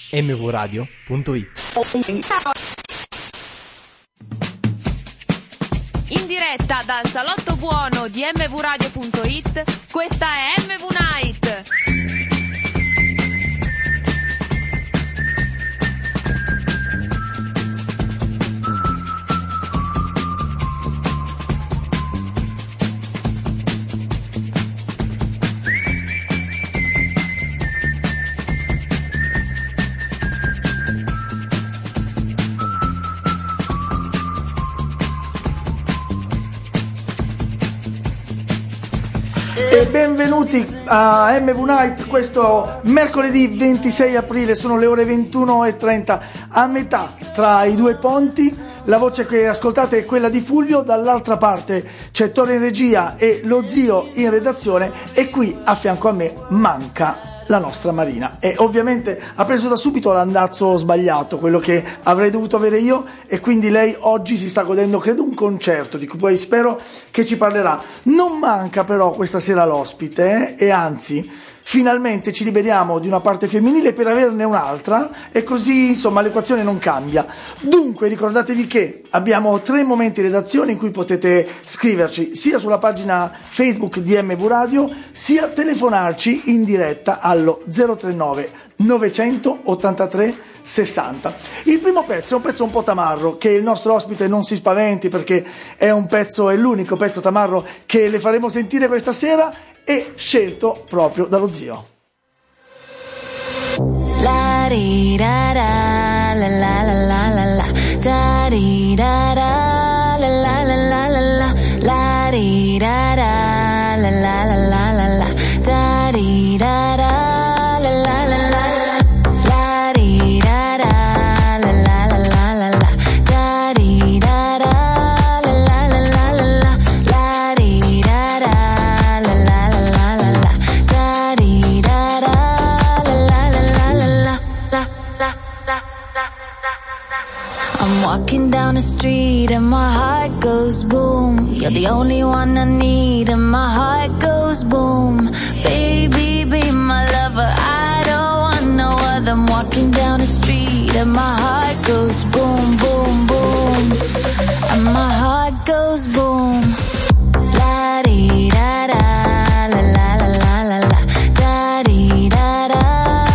mvradio.it. In diretta dal salotto buono di mvradio.it, questa è MV Night. E benvenuti a MV Night, questo mercoledì 26 aprile, sono le ore 21:30, a metà tra i due ponti. La voce che ascoltate è quella di Fulvio, dall'altra parte c'è Tore in regia e lo zio in redazione, e qui a fianco a me manca la nostra Marina, e ovviamente ha preso da subito l'andazzo sbagliato, quello che avrei dovuto avere io, e quindi lei oggi si sta godendo, credo, un concerto di cui poi spero che ci parlerà. Non manca però questa sera l'ospite, e anzi finalmente ci liberiamo di una parte femminile per averne un'altra, e così insomma l'equazione non cambia. Dunque ricordatevi che abbiamo 3 momenti di redazione in cui potete scriverci sia sulla pagina Facebook di MV Radio, sia telefonarci in diretta allo 039 983 60. Il primo pezzo è un pezzo un po' tamarro, che il nostro ospite non si spaventi, perché è l'unico pezzo tamarro che le faremo sentire questa sera, e scelto proprio dallo zio. La ri ra ra la la la la la la da ri ra ra la la la la la la la ri ra ra la la la la la la da ri ra ra la la la la la ri ra ra la la la la la la da ri ra ra la la la la la la ri ra ra la la la la la la da ri ra ra la la la la la la. I'm walking down the street and my heart goes boom. You're the only one I need and my heart goes boom. Baby, be my lover, I don't want no other. I'm walking down the street and my heart goes boom, boom, boom. And my heart goes boom. La di da da, la la la la la la, da di da da.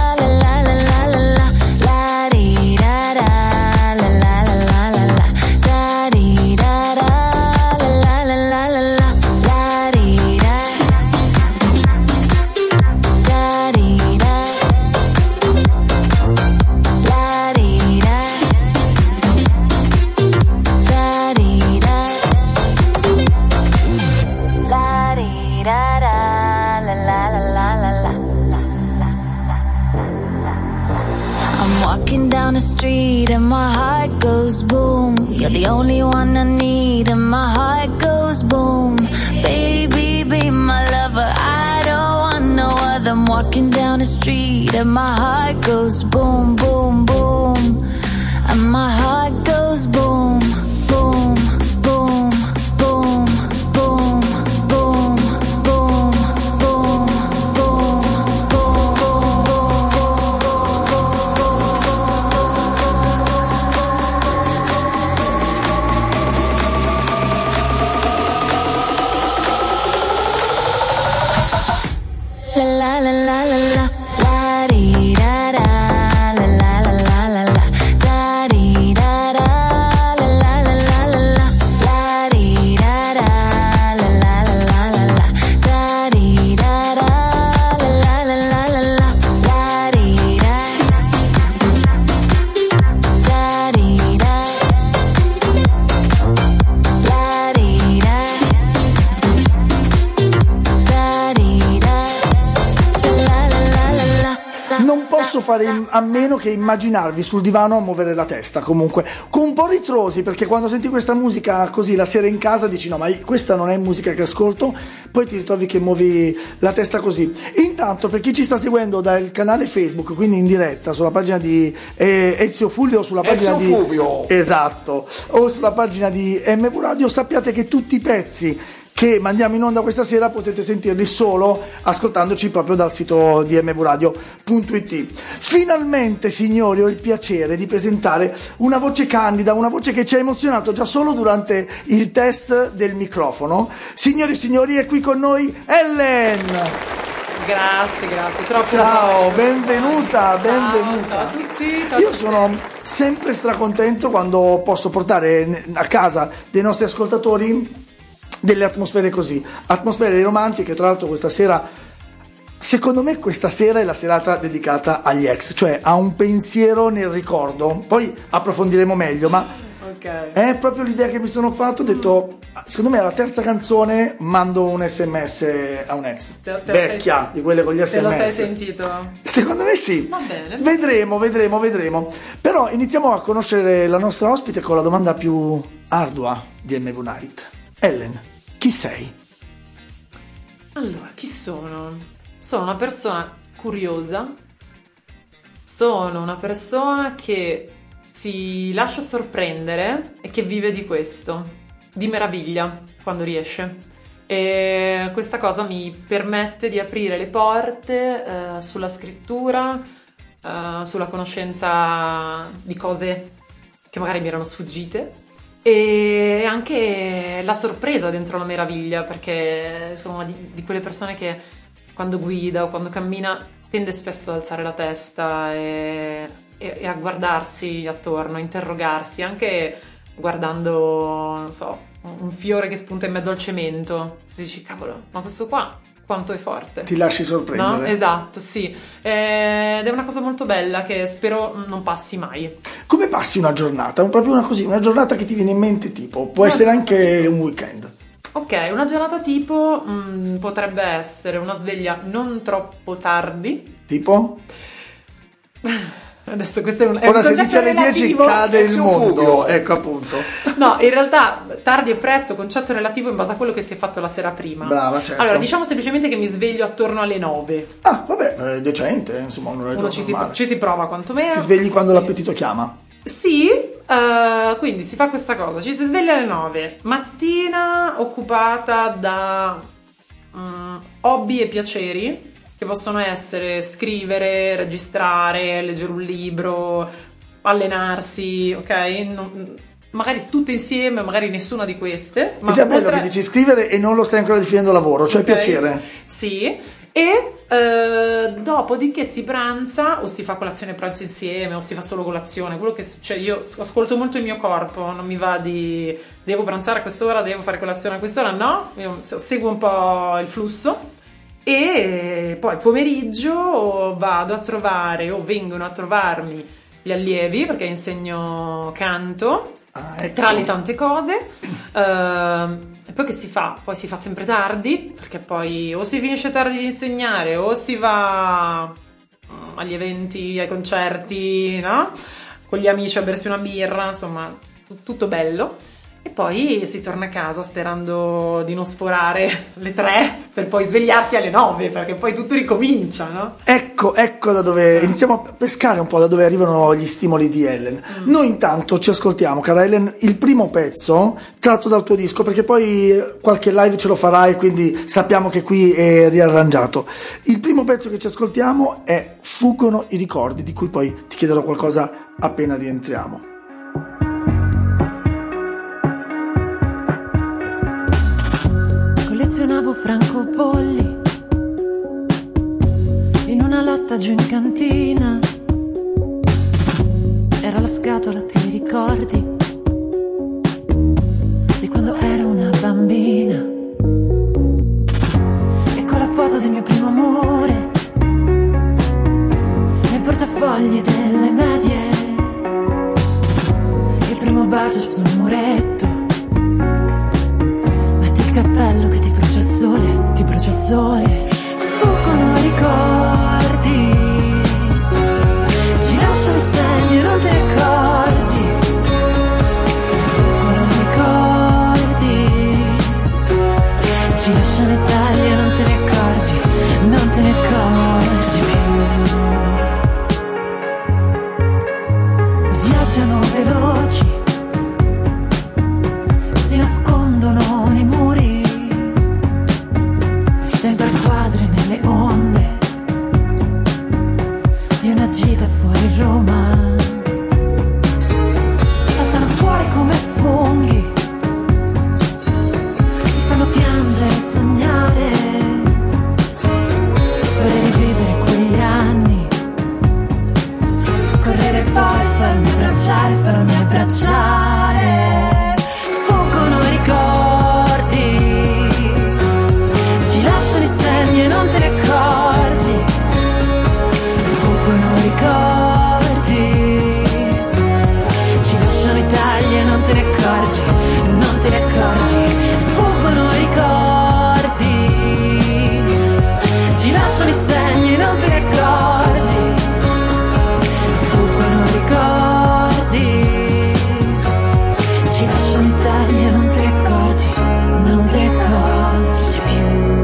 Down the street and my heart goes boom. You're the only one I need and my heart goes boom. Baby, be my lover, I don't want no other. I'm walking down the street and my heart goes boom, boom, boom. And my heart goes boom, boom, boom, boom, boom, boom, boom, boom, boom. La la la la la, la di da da, la la la la la la, da di da da, la la la la la la, la di da da, la la la la la la, da di da da, la la la la la la, la di da, da di da, la di da, da di da. Non posso fare a meno che immaginarvi sul divano a muovere la testa, comunque con un po' ritrosi, perché quando senti questa musica così la sera in casa dici no, ma questa non è musica che ascolto, poi ti ritrovi che muovi la testa così. Intanto, per chi ci sta seguendo dal canale Facebook, quindi in diretta sulla pagina di Ezio Fulvio, o sulla pagina Fulvio. Esatto, o sulla pagina di MV Radio, sappiate che tutti i pezzi che mandiamo in onda questa sera potete sentirli solo ascoltandoci proprio dal sito di mvradio.it. Finalmente, signori, ho il piacere di presentare una voce candida, una voce che ci ha emozionato già solo durante il test del microfono. Signori e signori, è qui con noi Ellen. Grazie, troppo. Ciao, benvenuta. Ciao a tutti. Io sono sempre stracontento quando posso portare a casa dei nostri ascoltatori delle atmosfere così, atmosfere romantiche. Tra l'altro questa sera, secondo me questa sera è la serata dedicata agli ex, cioè a un pensiero nel ricordo, poi approfondiremo meglio, ma è proprio l'idea che mi sono fatto. Ho detto, secondo me alla terza canzone mando un sms a un ex vecchia, di quelle con gli sms. Te lo sei sentito? Secondo me sì. Va bene. Vedremo. Però iniziamo a conoscere la nostra ospite con la domanda più ardua di MV Night. Ellen, chi sei? Allora, chi sono? Sono una persona curiosa, sono una persona che si lascia sorprendere e che vive di questo, di meraviglia quando riesce. E questa cosa mi permette di aprire le porte sulla scrittura, sulla conoscenza di cose che magari mi erano sfuggite, e anche la sorpresa dentro la meraviglia, perché sono una di quelle persone che quando guida o quando cammina tende spesso ad alzare la testa e a guardarsi attorno, a interrogarsi, anche guardando, non so, un fiore che spunta in mezzo al cemento. Dici, cavolo, ma questo qua quanto è forte. Ti lasci sorprendere. No? Esatto, sì. Ed è una cosa molto bella che spero non passi mai. Come passi una giornata? Proprio una giornata che ti viene in mente, tipo, può essere anche un weekend. Ok, una giornata tipo potrebbe essere una sveglia non troppo tardi. Tipo? Adesso questo è un ora concetto se dice alle 10 relativo. cade il mondo, ecco appunto. No, in realtà tardi e presto, concetto relativo in base a quello che si è fatto la sera prima. Brava, certo. Allora, diciamo semplicemente che mi sveglio attorno alle 9. Ah, vabbè, decente, insomma, Uno ci si prova quantomeno. Ti svegli quando l'appetito chiama? Sì, quindi si fa questa cosa, ci si sveglia alle 9, mattina occupata da hobby e piaceri, che possono essere scrivere, registrare, leggere un libro, allenarsi, ok? Magari tutte insieme, magari nessuna di queste. Ma è già bello che dici scrivere e non lo stai ancora definendo lavoro, cioè okay. Piacere. Sì, e dopodiché si pranza o si fa colazione e pranzo insieme o si fa solo colazione, quello che succede. Io ascolto molto il mio corpo, non mi va di devo pranzare a quest'ora, devo fare colazione a quest'ora, no, io seguo un po' il flusso. E poi pomeriggio vado a trovare o vengono a trovarmi gli allievi, perché insegno canto, ecco. Tra le tante cose. E poi che si fa? Poi si fa sempre tardi, perché poi o si finisce tardi di insegnare o si va agli eventi, ai concerti, no? Con gli amici a bersi una birra, insomma tutto bello. E poi si torna a casa sperando di non sforare le 3 per poi svegliarsi alle 9, perché poi tutto ricomincia, no? Ecco da dove iniziamo a pescare un po', da dove arrivano gli stimoli di Ellen. Noi intanto ci ascoltiamo, cara Ellen, il primo pezzo tratto dal tuo disco, perché poi qualche live ce lo farai, quindi sappiamo che qui è riarrangiato. Il primo pezzo che ci ascoltiamo è Fuggono i ricordi, di cui poi ti chiederò qualcosa appena rientriamo. Collezionavo francobolli in una latta giù in cantina. Era la scatola, ti ricordi? Di quando ero una bambina. E con la foto del mio primo amore nel portafogli delle medie. Il primo bacio sul muretto. Il cappello che ti brucia il sole, ti brucia il sole. Fuggono i ricordi, ci lasciano i segni e non te ne accorgi. Fuggono i ricordi, ci lasciano i tagli e non te ne accorgi, non te ne accorgi più. Viaggiano veloci segni e non te ne accorgi. Fuggono ricordi, ci lasciano i tagli e non te ne accorgi, non te ne accorgi più.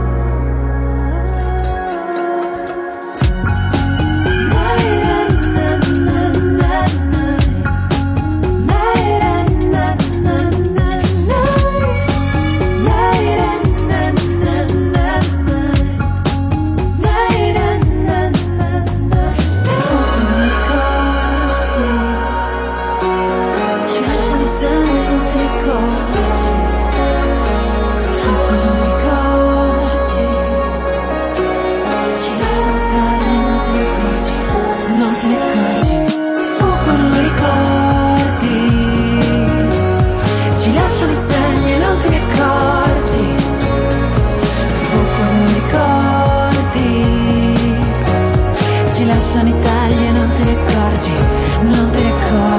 Lasciano i tagli e non te ne accorgi, non te ne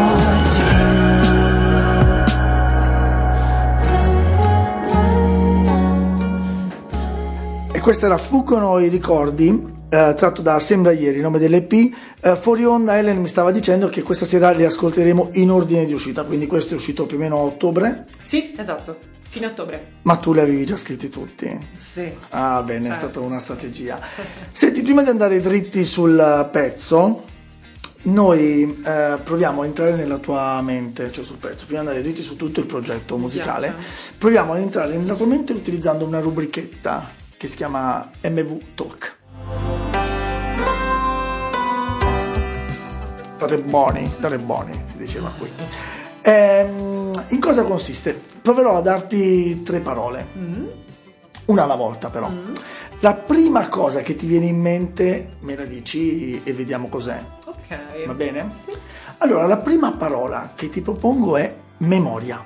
accorgi. E questa era Fuggono i ricordi, tratto da Sembra ieri, nome dell'EP. Fuori onda Ellen mi stava dicendo che questa sera li ascolteremo in ordine di uscita, quindi questo è uscito più o meno a ottobre. Sì, esatto, fine ottobre. Ma tu li avevi già scritti tutti? Sì. Ah, bene, Certo. È stata una strategia. Senti, prima di andare dritti sul pezzo, noi proviamo a entrare nella tua mente, cioè sul pezzo, prima di andare dritti su tutto il progetto musicale, piace. proviamo ad entrare nella tua mente utilizzando una rubrichetta che si chiama MV Talk. Dare buoni, si diceva qui. In cosa consiste? Proverò a darti 3 parole, una alla volta però. La prima cosa che ti viene in mente me la dici e vediamo cos'è. Ok. Va bene? Sì. Allora, la prima parola che ti propongo è memoria.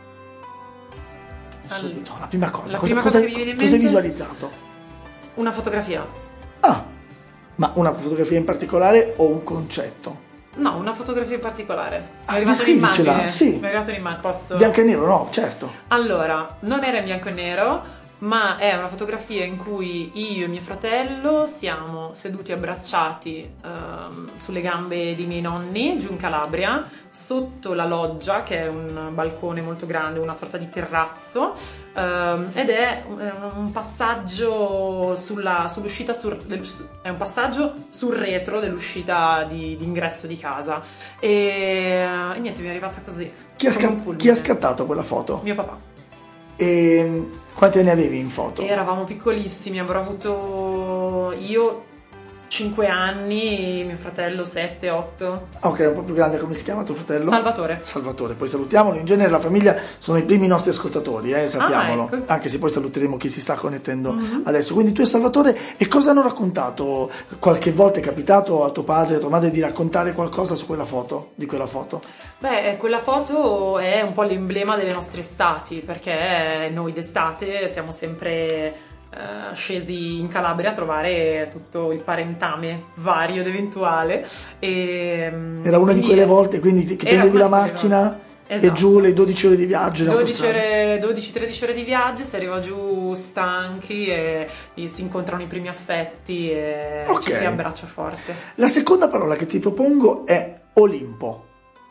Subito, la prima cosa. La prima cosa che mi viene in cosa hai mente? visualizzato? Una fotografia. Ah, ma una fotografia in particolare o un concetto? No, una fotografia in particolare. Mi Ah, è arrivata descrivicela, un'immagine. sì. Mi è arrivata un'immagine, posso? Bianco e nero, no, certo. Allora, non era in bianco e nero, ma è una fotografia in cui io e mio fratello siamo seduti abbracciati sulle gambe dei miei nonni giù in Calabria, sotto la loggia, che è un balcone molto grande, una sorta di terrazzo, ed è un passaggio sull'uscita è un passaggio sul retro dell'uscita di ingresso di casa e niente, mi è arrivata così. Chi ha, come un fulmine. chi ha scattato quella foto? Mio papà. E quanti anni avevi in foto? Eravamo piccolissimi, avrò avuto io 5 anni, mio fratello 7, 8. Ok, un po' più grande, come si chiama tuo fratello? Salvatore. Salvatore, poi salutiamolo. In genere la famiglia sono i primi nostri ascoltatori, sappiamolo. Ah, ecco. Anche se poi saluteremo chi si sta connettendo adesso. Quindi tu e Salvatore, e cosa hanno raccontato? Qualche volta è capitato a tuo padre e a tua madre di raccontare qualcosa su quella foto? Di quella foto? Beh, quella foto è un po' l'emblema delle nostre estati, perché noi d'estate siamo sempre scesi in Calabria a trovare tutto il parentame vario ed eventuale. Era una di quelle volte, quindi che era prendevi una la di quelle macchina volte. e Esatto. giù le 12 ore di viaggio in autostrada. 12-13 ore di viaggio, si arriva giù stanchi e si incontrano i primi affetti e Ok. ci si abbraccia forte. La seconda parola che ti propongo è Olimpo.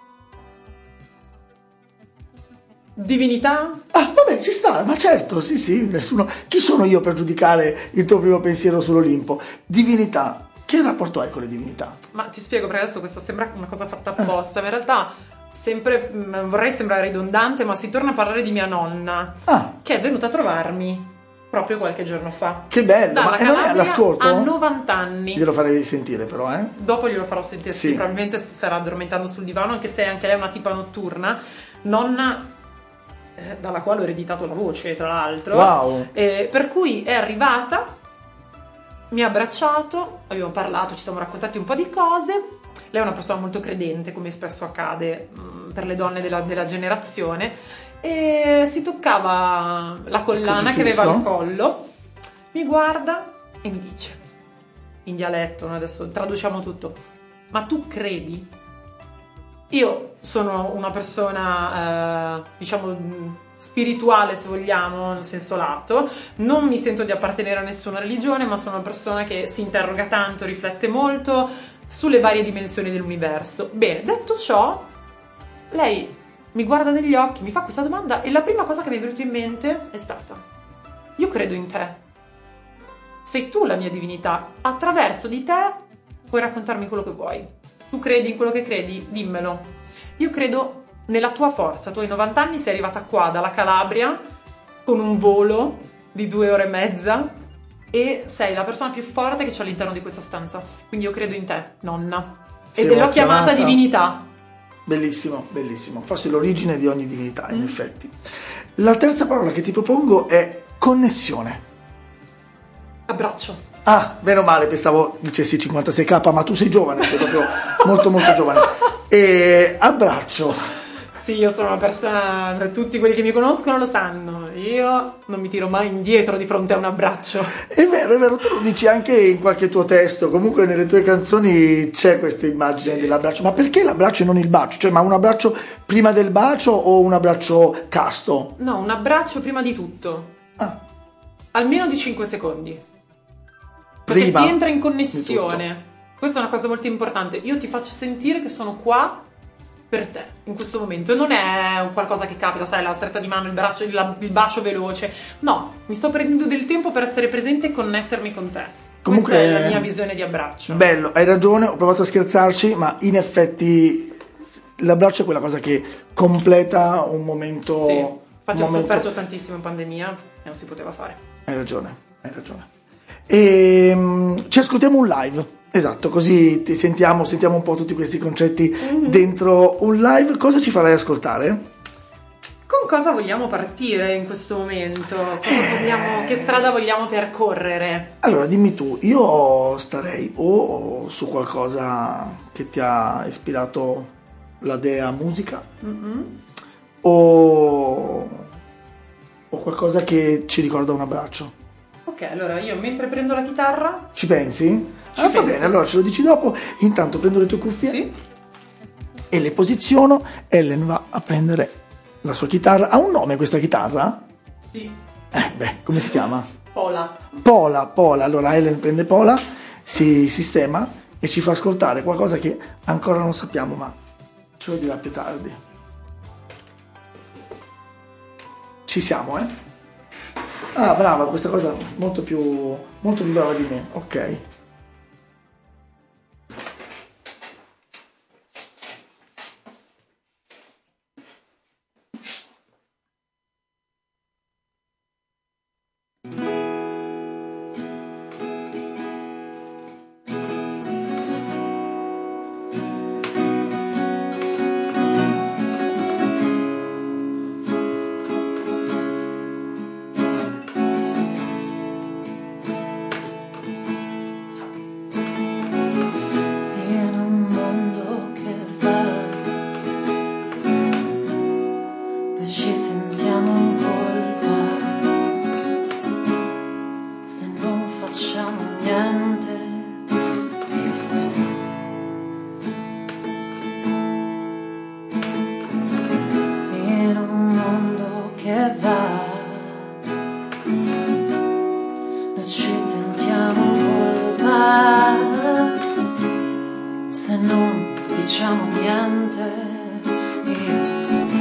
Divinità? Ah, vabbè, ci sta, ma certo, sì, nessuno. Chi sono io per giudicare il tuo primo pensiero sull'Olimpo? Divinità. Che rapporto hai con le divinità? Ma ti spiego, perché adesso questa sembra una cosa fatta apposta, ma in realtà vorrei sembrare ridondante, ma si torna a parlare di mia nonna, che è venuta a trovarmi proprio qualche giorno fa. Che bello, Dalla ma e non è Calabria all'ascolto? Ha 90 anni. Glielo farei sentire però, Dopo glielo farò sentire, Sì. probabilmente si starà addormentando sul divano, anche se anche lei è una tipa notturna, nonna dalla quale ho ereditato la voce, tra l'altro. Wow. Per cui è arrivata, mi ha abbracciato, abbiamo parlato, ci siamo raccontati un po' di cose. Lei è una persona molto credente, come spesso accade per le donne della generazione, e si toccava la collana che aveva al collo, mi guarda e mi dice, in dialetto, noi adesso traduciamo tutto, ma tu credi? Io sono una persona, diciamo, spirituale, se vogliamo, nel senso lato. Non mi sento di appartenere a nessuna religione, ma sono una persona che si interroga tanto, riflette molto sulle varie dimensioni dell'universo. Bene, detto ciò, lei mi guarda negli occhi, mi fa questa domanda e la prima cosa che mi è venuta in mente è stata: io credo in te. Sei tu la mia divinità. Attraverso di te puoi raccontarmi quello che vuoi. Tu credi in quello che credi? Dimmelo. Io credo nella tua forza. Tu hai 90 anni, sei arrivata qua dalla Calabria con un volo di 2 ore e mezza e sei la persona più forte che c'è all'interno di questa stanza. Quindi io credo in te, nonna. Sei Ed l'ho emozionata. chiamata divinità. Bellissimo, bellissimo. Forse l'origine di ogni divinità, in effetti. La terza parola che ti propongo è connessione. Abbraccio. Ah, meno male, pensavo dicessi 56k, ma tu sei giovane, sei proprio molto molto giovane. E abbraccio. Sì, io sono una persona, tutti quelli che mi conoscono lo sanno, io non mi tiro mai indietro di fronte a un abbraccio. È vero, tu lo dici anche in qualche tuo testo, comunque nelle tue canzoni c'è questa immagine dell'abbraccio. Ma perché l'abbraccio e non il bacio? Cioè, ma un abbraccio prima del bacio o un abbraccio casto? No, un abbraccio prima di tutto. Ah, Almeno di 5 secondi. Perché prima si entra in di connessione. Questa è una cosa molto importante. Io ti faccio sentire che sono qua per te in questo momento. E non è un qualcosa che capita, sai, la stretta di mano, il bacio veloce. No, mi sto prendendo del tempo per essere presente e connettermi con te. Comunque, questa è la mia visione di abbraccio. bello, hai ragione, ho provato a scherzarci, ma in effetti l'abbraccio è quella cosa che completa un momento. Sì, infatti un ho momento- sofferto tantissimo in pandemia e non si poteva fare. Hai ragione. E ci ascoltiamo un live. Esatto, così ti sentiamo un po' tutti questi concetti dentro un live. Cosa ci farai ascoltare? Con cosa vogliamo partire in questo momento? Che strada vogliamo percorrere? Allora, dimmi tu, io starei o su qualcosa che ti ha ispirato la dea musica o qualcosa che ci ricorda un abbraccio. Ok, allora io mentre prendo la chitarra... Ci pensi? Ci Va penso. bene, allora ce lo dici dopo. Intanto prendo le tue cuffie Sì? e le posiziono. Ellen va a prendere la sua chitarra. Ha un nome questa chitarra? Sì. Come si chiama? Pola. Pola. Allora Ellen prende Pola, si sistema e ci fa ascoltare qualcosa che ancora non sappiamo, ma ce lo dirà più tardi. Ci siamo, eh? Ah, brava, questa cosa molto più brava di me. Ok. In un mondo che va, noi ci sentiamo in colpa se non facciamo niente. Io sto in un mondo che va, noi ci sentiamo in colpa se non diciamo niente. Io sto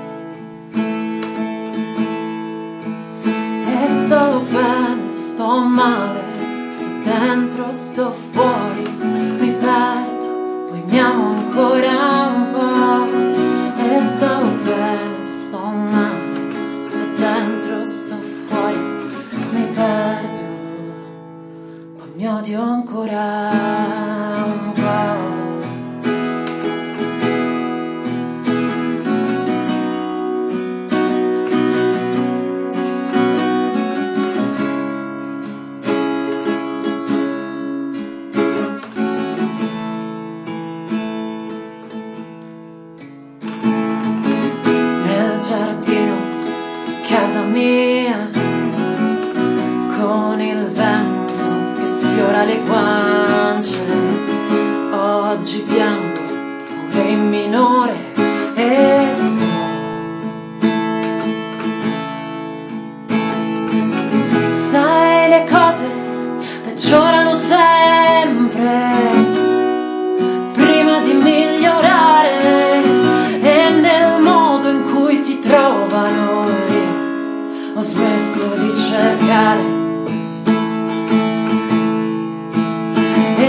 e sto bene, sto male, sto dentro, sto fuori, mi perdo, poi mi amo ancora un po'. E sto bene, sto male, sto dentro, sto fuori, mi perdo, poi mi odio ancora un po'. Nel giardino, casa mia, con il vento che sfiora le guance. Oggi piango pure in minore e sto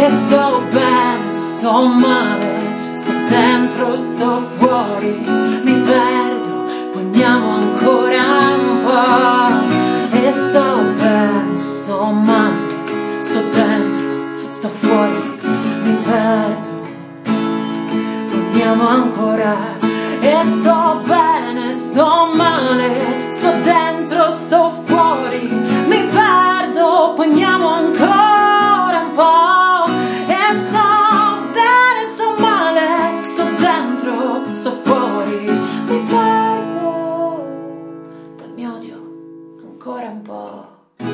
E sto bene, sto male, sto dentro, sto fuori, mi perdo, poi amiamo ancora un po'. E sto bene, sto male, sto dentro, sto fuori, mi perdo, poi amiamo ancora. E sto bene, sto male, sto dentro, sto fuori, mi perdo, poi amiamo ancora un po'. E sto bene, sto male, sto dentro, sto fuori, mi perdo, poi mi odio ancora un po'.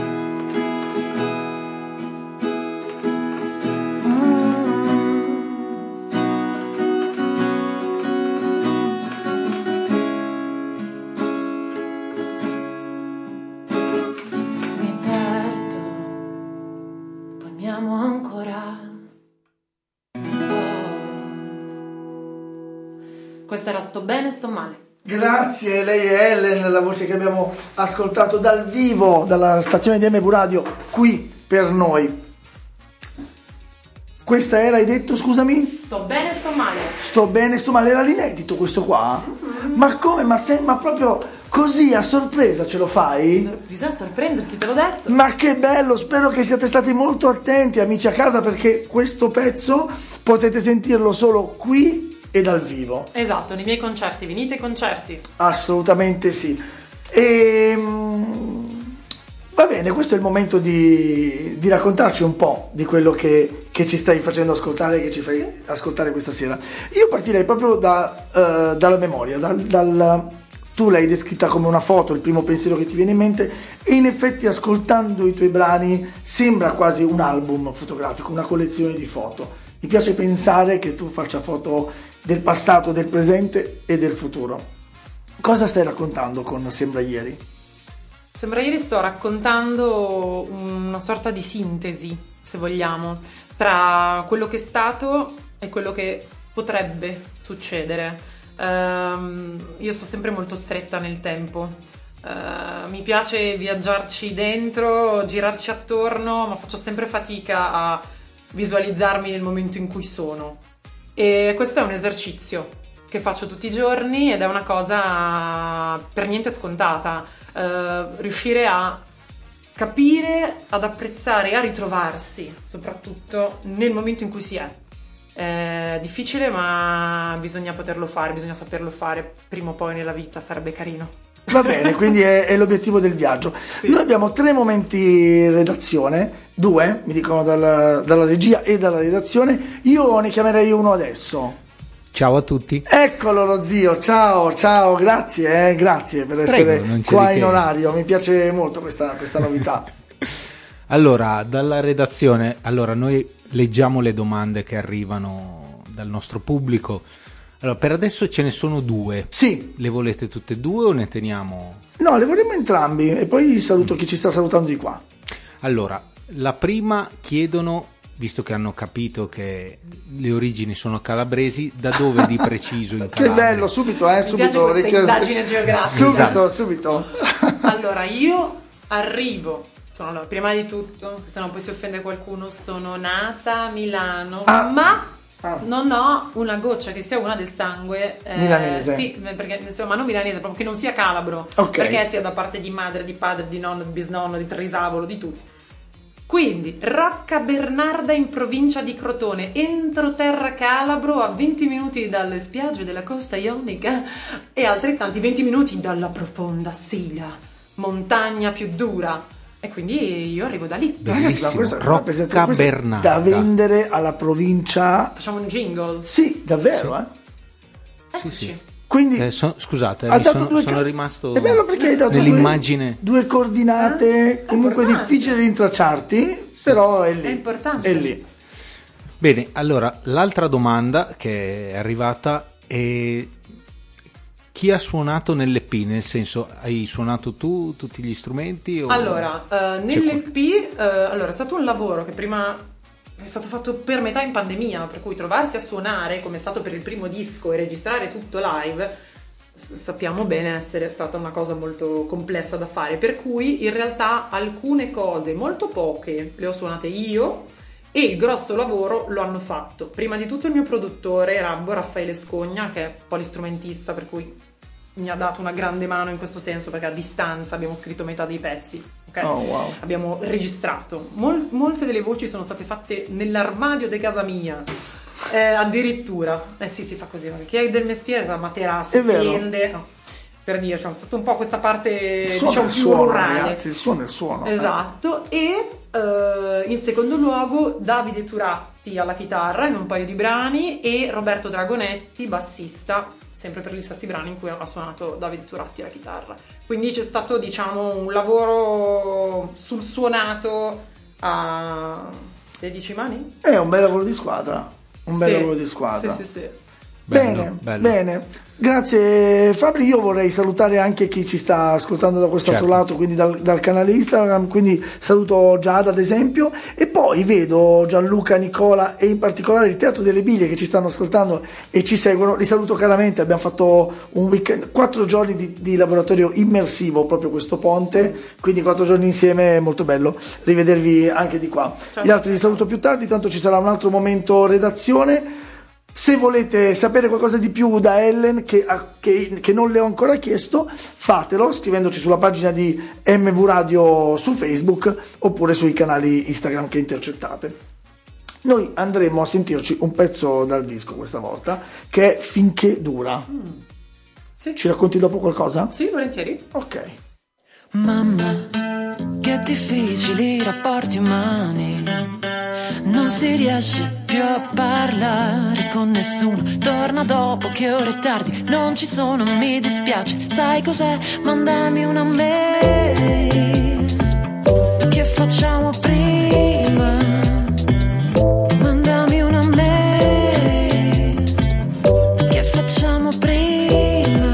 Questa era Sto bene, sto male. Grazie, lei è Ellen, la voce che abbiamo ascoltato dal vivo dalla stazione di MV Radio qui per noi. Questa era, hai detto, scusami? Sto bene, sto male. Sto bene, sto male, era l'inedito questo qua? Ma come? Ma proprio così a sorpresa ce lo fai? Bisogna sorprendersi, te l'ho detto. Ma che bello, spero che siate stati molto attenti, amici a casa, perché questo pezzo potete sentirlo solo qui e dal vivo. Esatto, nei miei concerti, venite ai concerti. Assolutamente sì. E va bene, questo è il momento di raccontarci un po' di quello che ci stai facendo ascoltare, che ci fai ascoltare questa sera. Io partirei proprio dalla memoria, tu l'hai descritta come una foto, il primo pensiero che ti viene in mente, e in effetti ascoltando i tuoi brani sembra quasi un album fotografico, una collezione di foto. Mi piace pensare che tu faccia foto del passato, del presente e del futuro. Cosa stai raccontando con Sembra Ieri? Sembra Ieri sto raccontando una sorta di sintesi, se vogliamo, tra quello che è stato e quello che potrebbe succedere. Io sto sempre molto stretta nel tempo. Mi piace viaggiarci dentro, girarci attorno, ma faccio sempre fatica a visualizzarmi nel momento in cui sono. E questo è un esercizio che faccio tutti i giorni ed è una cosa per niente scontata. Riuscire a capire, ad apprezzare e a ritrovarsi, soprattutto nel momento in cui si è. È difficile, ma bisogna poterlo fare, bisogna saperlo fare. Prima o poi nella vita sarebbe carino. Va bene, quindi è l'obiettivo del viaggio. Sì. Noi abbiamo 3 momenti redazione, 2 mi dicono dalla regia e dalla redazione. Io ne chiamerei uno adesso. Ciao a tutti. Eccolo lo zio, ciao, grazie per essere qua in orario, mi piace molto questa novità. Allora, dalla redazione, noi leggiamo le domande che arrivano dal nostro pubblico. Allora, per adesso ce ne sono 2. Sì. Le volete tutte e 2 o ne teniamo? No, le vorremmo entrambi e poi saluto chi ci sta salutando di qua. Allora, la prima chiedono, visto che hanno capito che le origini sono calabresi, da dove di preciso in Calabria? Che bello, subito, subito. Mi piace questa indagine geografica. Subito. Allora, io arrivo, prima di tutto, se no poi si offende qualcuno, sono nata a Milano, ma non ho una goccia che sia una del sangue milanese. Sì, perché insomma non milanese, proprio che non sia calabro, okay. Perché sia da parte di madre, di padre, di nonno, di bisnonno, di trisavolo, di tutti. Quindi Rocca Bernarda in provincia di Crotone, entroterra calabro, a 20 minuti dalle spiagge della costa ionica e altrettanti 20 minuti dalla profonda Sila, montagna più dura. E quindi io arrivo da lì. Bellissimo, questa Rocca Bernarda. Da vendere alla provincia. Facciamo un jingle. Sì, davvero, Sì. Quindi scusate, sono rimasto è bello perché hai dato nell'immagine due coordinate comunque difficili da rintracciarti, però è lì. È importante. È lì. Bene, allora l'altra domanda che è arrivata è: chi ha suonato nell'EP? Nel senso, hai suonato tu tutti gli strumenti? O... Allora, nell'EP è stato un lavoro che prima è stato fatto per metà in pandemia, per cui trovarsi a suonare, come è stato per il primo disco, e registrare tutto live, sappiamo bene essere stata una cosa molto complessa da fare, per cui in realtà alcune cose, molto poche, le ho suonate io, E il grosso lavoro lo hanno fatto prima di tutto il mio produttore Rabbo, Raffaele Scogna, che è polistrumentista, per cui mi ha dato una grande mano in questo senso, perché a distanza abbiamo scritto metà dei pezzi, ok? Oh, wow. Abbiamo registrato. Molte delle voci sono state fatte nell'armadio di casa mia, addirittura. Sì, si fa così, perché chi è del mestiere sa, materassi, È vero. tende, no. Per dire, c'è stato un po' questa parte, Il suono diciamo, è il più suono, rurale. ragazzi, il suono è il suono. Esatto, e in secondo luogo Davide Turatti alla chitarra in un paio di brani e Roberto Dragonetti, bassista, sempre per gli stessi brani in cui ha suonato Davide Turatti alla chitarra. Quindi c'è stato, diciamo, un lavoro sul suonato a 16 mani? È un bel lavoro di squadra. Un bel Sì, lavoro di squadra. Sì. Bene, bello. bene. Grazie Fabri, io vorrei salutare anche chi ci sta ascoltando da quest'altro Certo. lato, quindi dal canale Instagram, quindi saluto Giada ad esempio, e poi vedo Gianluca, Nicola e in particolare il Teatro delle Biglie che ci stanno ascoltando e ci seguono, li saluto caramente. Abbiamo fatto un weekend, 4 giorni di laboratorio immersivo proprio questo ponte, quindi 4 giorni insieme, è molto bello rivedervi anche di qua. Ciao. Gli altri li saluto più tardi, tanto ci sarà un altro momento redazione. Se volete sapere qualcosa di più da Ellen che non le ho ancora chiesto, fatelo scrivendoci sulla pagina di MV Radio su Facebook oppure sui canali Instagram che intercettate. Noi andremo a sentirci un pezzo dal disco questa volta, che è Finché dura. Sì. Ci racconti dopo qualcosa? Sì, volentieri. Ok. Mamma, che difficili i rapporti umani. Non si riesce più a parlare con nessuno. Torna dopo, che ore è tardi. Non ci sono, mi dispiace. Sai cos'è? Mandami una mail. Che facciamo prima? Mandami una mail. Che facciamo prima?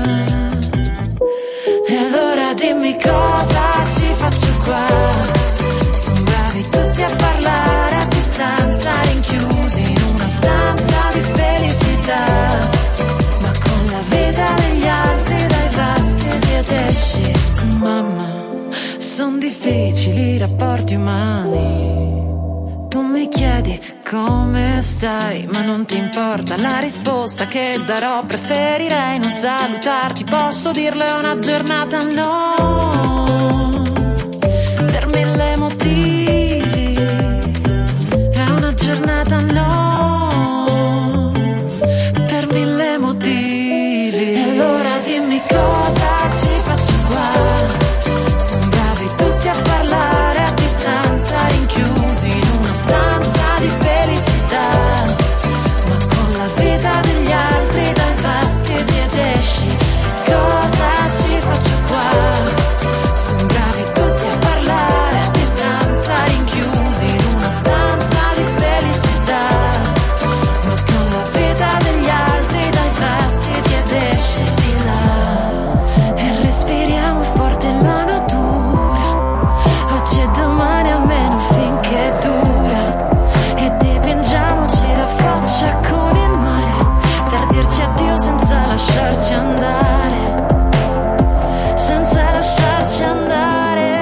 E allora dimmi cosa ci faccio qua. Sono bravi tutti a parlare a distanza, rinchiusi in una stanza di felicità, ma con la vita degli altri dai vestiti ed esci. Mamma, son difficili i rapporti umani. Tu mi chiedi come stai, ma non ti importa la risposta che darò. Preferirei non salutarti, posso dirlo, è una giornata no, per 1000 motivi. È una giornata no, per 1000 motivi. E allora dimmi cosa ci faccio qua. Sono bravi tutti a parlare a distanza, rinchiusi in una stanza di felicità, ma con la vita degli altri dai vestiti ed esci. Cosa ci faccio qua? Sono bravi tutti a parlare a distanza, rinchiusi in una stanza di felicità, ma con la vita degli altri dai vestiti ed esci di là. E respiriamo forte la natura, oggi e domani almeno finché dura, e dipingiamoci la faccia con il mare, per dirci addio senza lasciarci andare, senza lasciarci andare.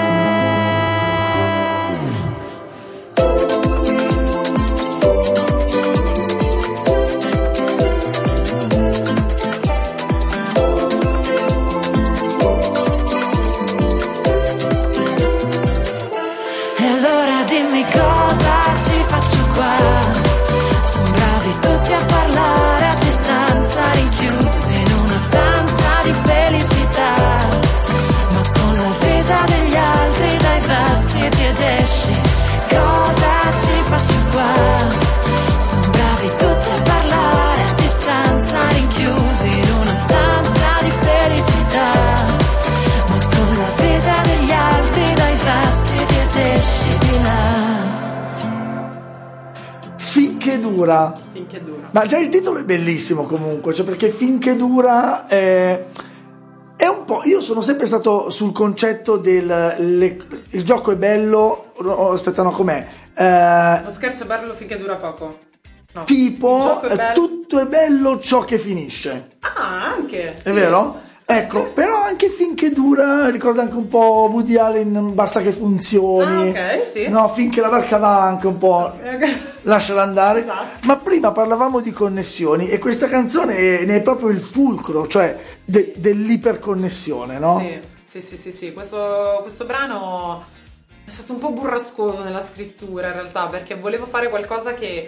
E allora dimmi cosa ci faccio qua. Sono bravi tutti a parlare a distanza, rinchiusi in una stanza di felicità, ma con la vita degli altri dai vestiti ed esci. Cosa ci faccio qua? Sono bravi tutti a parlare a distanza, rinchiusi in una stanza di felicità, ma con la vita degli altri dai vestiti ed esci di là. Finché dura. Finché dura. Ma già il titolo è bellissimo comunque, cioè perché Finché dura è un po'. Io sono sempre stato sul concetto il gioco è bello. Aspetta, no, com'è? Lo scherzo è bello finché dura poco. No. Il Tipo gioco è bello. tutto è bello ciò che finisce. Ah, anche. È vero? Ecco, però anche Finché dura ricorda anche un po' Woody Allen, Basta che funzioni. Ok, sì. No, Finché la barca va anche un po'. Lasciala andare. Esatto. Ma prima parlavamo di connessioni e questa canzone ne è proprio il fulcro, cioè dell'iperconnessione, no? Sì. Questo brano è stato un po' burrascoso nella scrittura in realtà, perché volevo fare qualcosa che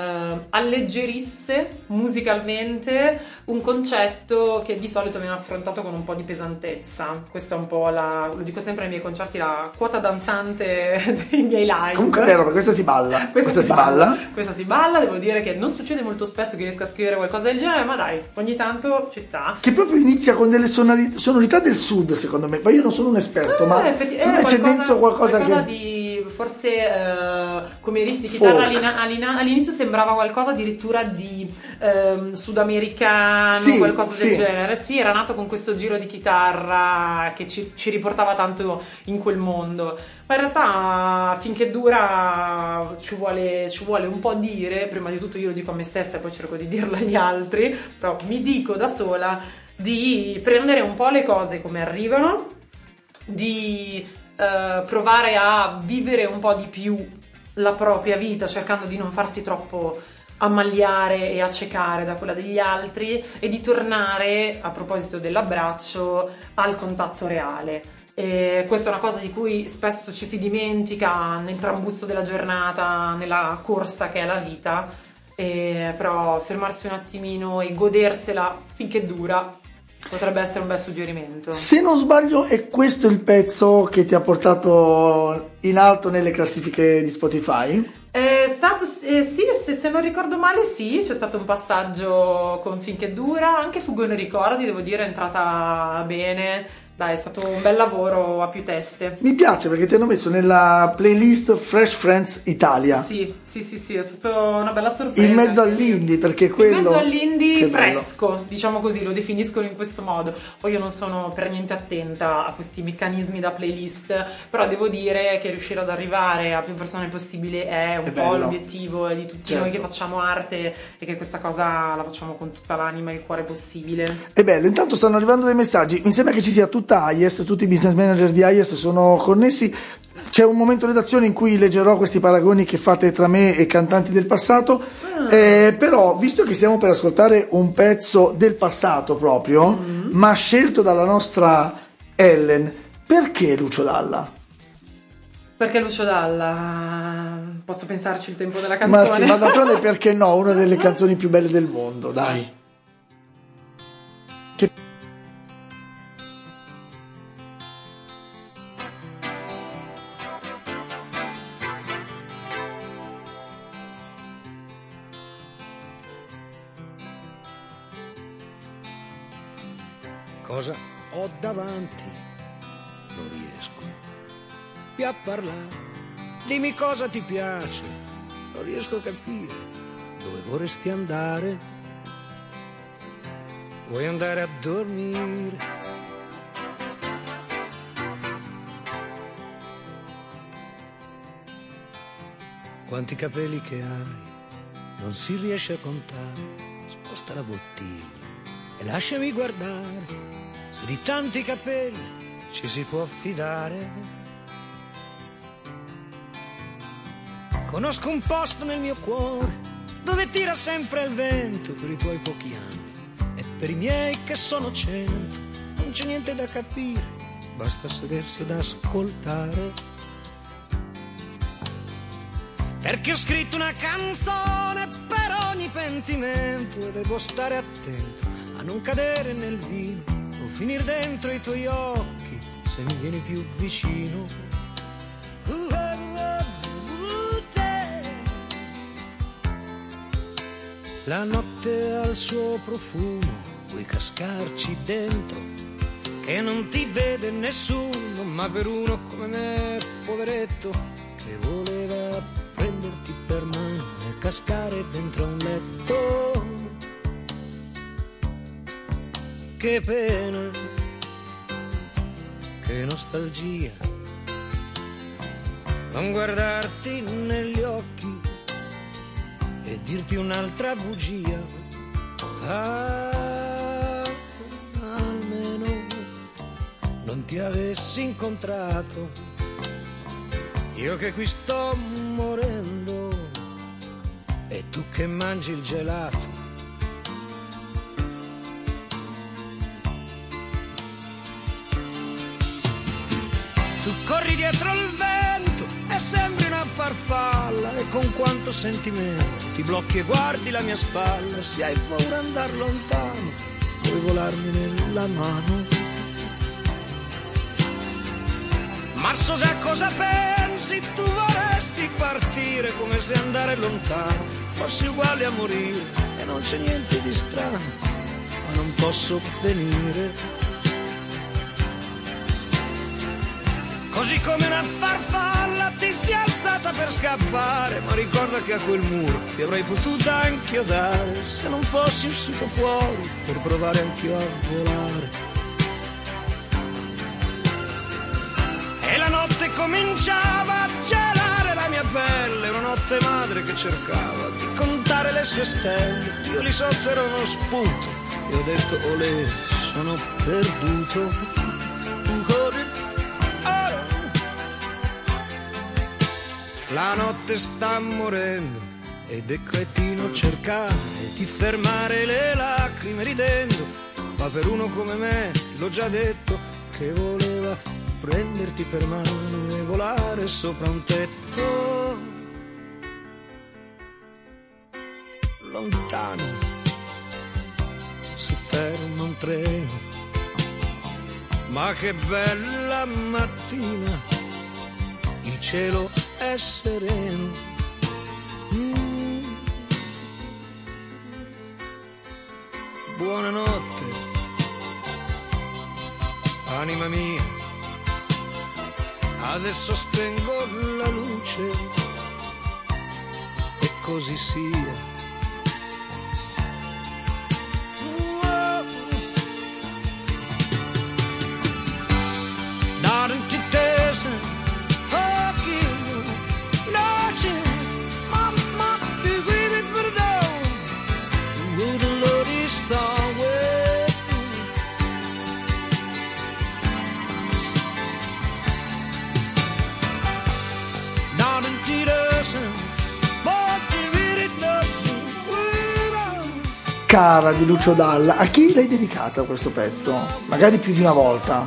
alleggerisse musicalmente un concetto che di solito viene affrontato con un po' di pesantezza. Questo è un po' lo dico sempre ai miei concerti, la quota danzante dei miei live. Comunque è vero, perché questa si balla. Questa si balla. Devo dire che non succede molto spesso che riesca a scrivere qualcosa del genere, ma dai, ogni tanto ci sta. Che proprio inizia con delle sonorità del sud, secondo me. Ma io non sono un esperto, ma secondo me c'è dentro qualcosa che... forse come riff di chitarra all'inizio sembrava qualcosa addirittura di sudamericano, qualcosa del genere. Sì, era nato con questo giro di chitarra che ci riportava tanto in quel mondo. Ma in realtà Finché dura ci vuole un po' dire, prima di tutto io lo dico a me stessa e poi cerco di dirlo agli altri, però mi dico da sola di prendere un po' le cose come arrivano, di provare a vivere un po' di più la propria vita, cercando di non farsi troppo ammaliare e accecare da quella degli altri, e di tornare, a proposito dell'abbraccio, al contatto reale. E questa è una cosa di cui spesso ci si dimentica nel trambusto della giornata, nella corsa che è la vita, però fermarsi un attimino e godersela finché dura potrebbe essere un bel suggerimento. Se non sbaglio è questo il pezzo che ti ha portato in alto nelle classifiche di Spotify? È stato sì, se non ricordo male sì, c'è stato un passaggio con Finché dura, anche Fuggono i ricordi, devo dire, è entrata bene. Dai, è stato un bel lavoro a più teste. Mi piace perché ti hanno messo nella playlist Fresh Friends Italia. Sì, è stata una bella sorpresa. In mezzo all'indie, perché quello... In mezzo all'indie fresco, diciamo così, lo definiscono in questo modo. Poi io non sono per niente attenta a questi meccanismi da playlist, però devo dire che riuscire ad arrivare a più persone possibile è un po' l'obiettivo di tutti noi che facciamo arte, e che questa cosa la facciamo con tutta l'anima e il cuore possibile. È bello, intanto stanno arrivando dei messaggi, mi sembra che ci sia tutta AIES, tutti i business manager di AIES sono connessi. C'è un momento redazione in cui leggerò questi paragoni che fate tra me e cantanti del passato, però visto che stiamo per ascoltare un pezzo del passato proprio, ma scelto dalla nostra Ellen, perché Lucio Dalla? Perché Lucio Dalla? Posso pensarci il tempo della canzone? Ma sì, ma d'altronde perché no? Una delle canzoni più belle del mondo, dai. Cosa ho davanti? Non riesco più a parlare. Dimmi cosa ti piace. Non riesco a capire dove vorresti andare. Vuoi andare a dormire? Quanti capelli che hai non si riesce a contare. Sposta la bottiglia e lasciami guardare se di tanti capelli ci si può fidare. Conosco un posto nel mio cuore dove tira sempre il vento per i tuoi pochi anni e per i miei che sono 100. Non c'è niente da capire, basta sedersi ad ascoltare. Perché ho scritto una canzone per ogni pentimento e devo stare attento a non cadere nel vino o finir dentro i tuoi occhi se mi vieni più vicino. La notte ha il suo profumo, vuoi cascarci dentro, che non ti vede nessuno, ma per uno come me, poveretto, che voleva prenderti per mano e cascare dentro un letto. Che pena, che nostalgia, non guardarti negli occhi e dirti un'altra bugia. Almeno non ti avessi incontrato, io che qui sto morendo e tu che mangi il gelato. Tu corri dietro il vento e sembri una farfalla, e con quanto sentimento ti blocchi e guardi la mia spalla. Se hai paura di andar lontano, vuoi volarmi nella mano. Ma so già cosa pensi, tu vorresti partire come se andare lontano fossi uguale a morire, e non c'è niente di strano, ma non posso venire. Così come una farfalla ti sei alzata per scappare, ma ricorda che a quel muro ti avrei potuta inchiodare se non fossi uscito fuori per provare anch'io a volare. E la notte cominciava a gelare la mia pelle, una notte madre che cercava di contare le sue stelle. Io lì sotto ero uno spunto e ho detto olè, sono perduto. La notte sta morendo ed è cretino cercare di fermare le lacrime ridendo, ma per uno come me, l'ho già detto, che voleva prenderti per mano e volare sopra un tetto lontano. Si ferma un treno, ma che bella mattina, il cielo è sereno. Buonanotte, anima mia, adesso spengo la luce e così sia. Cara di Lucio Dalla, a chi l'hai dedicato questo pezzo? Magari più di una volta.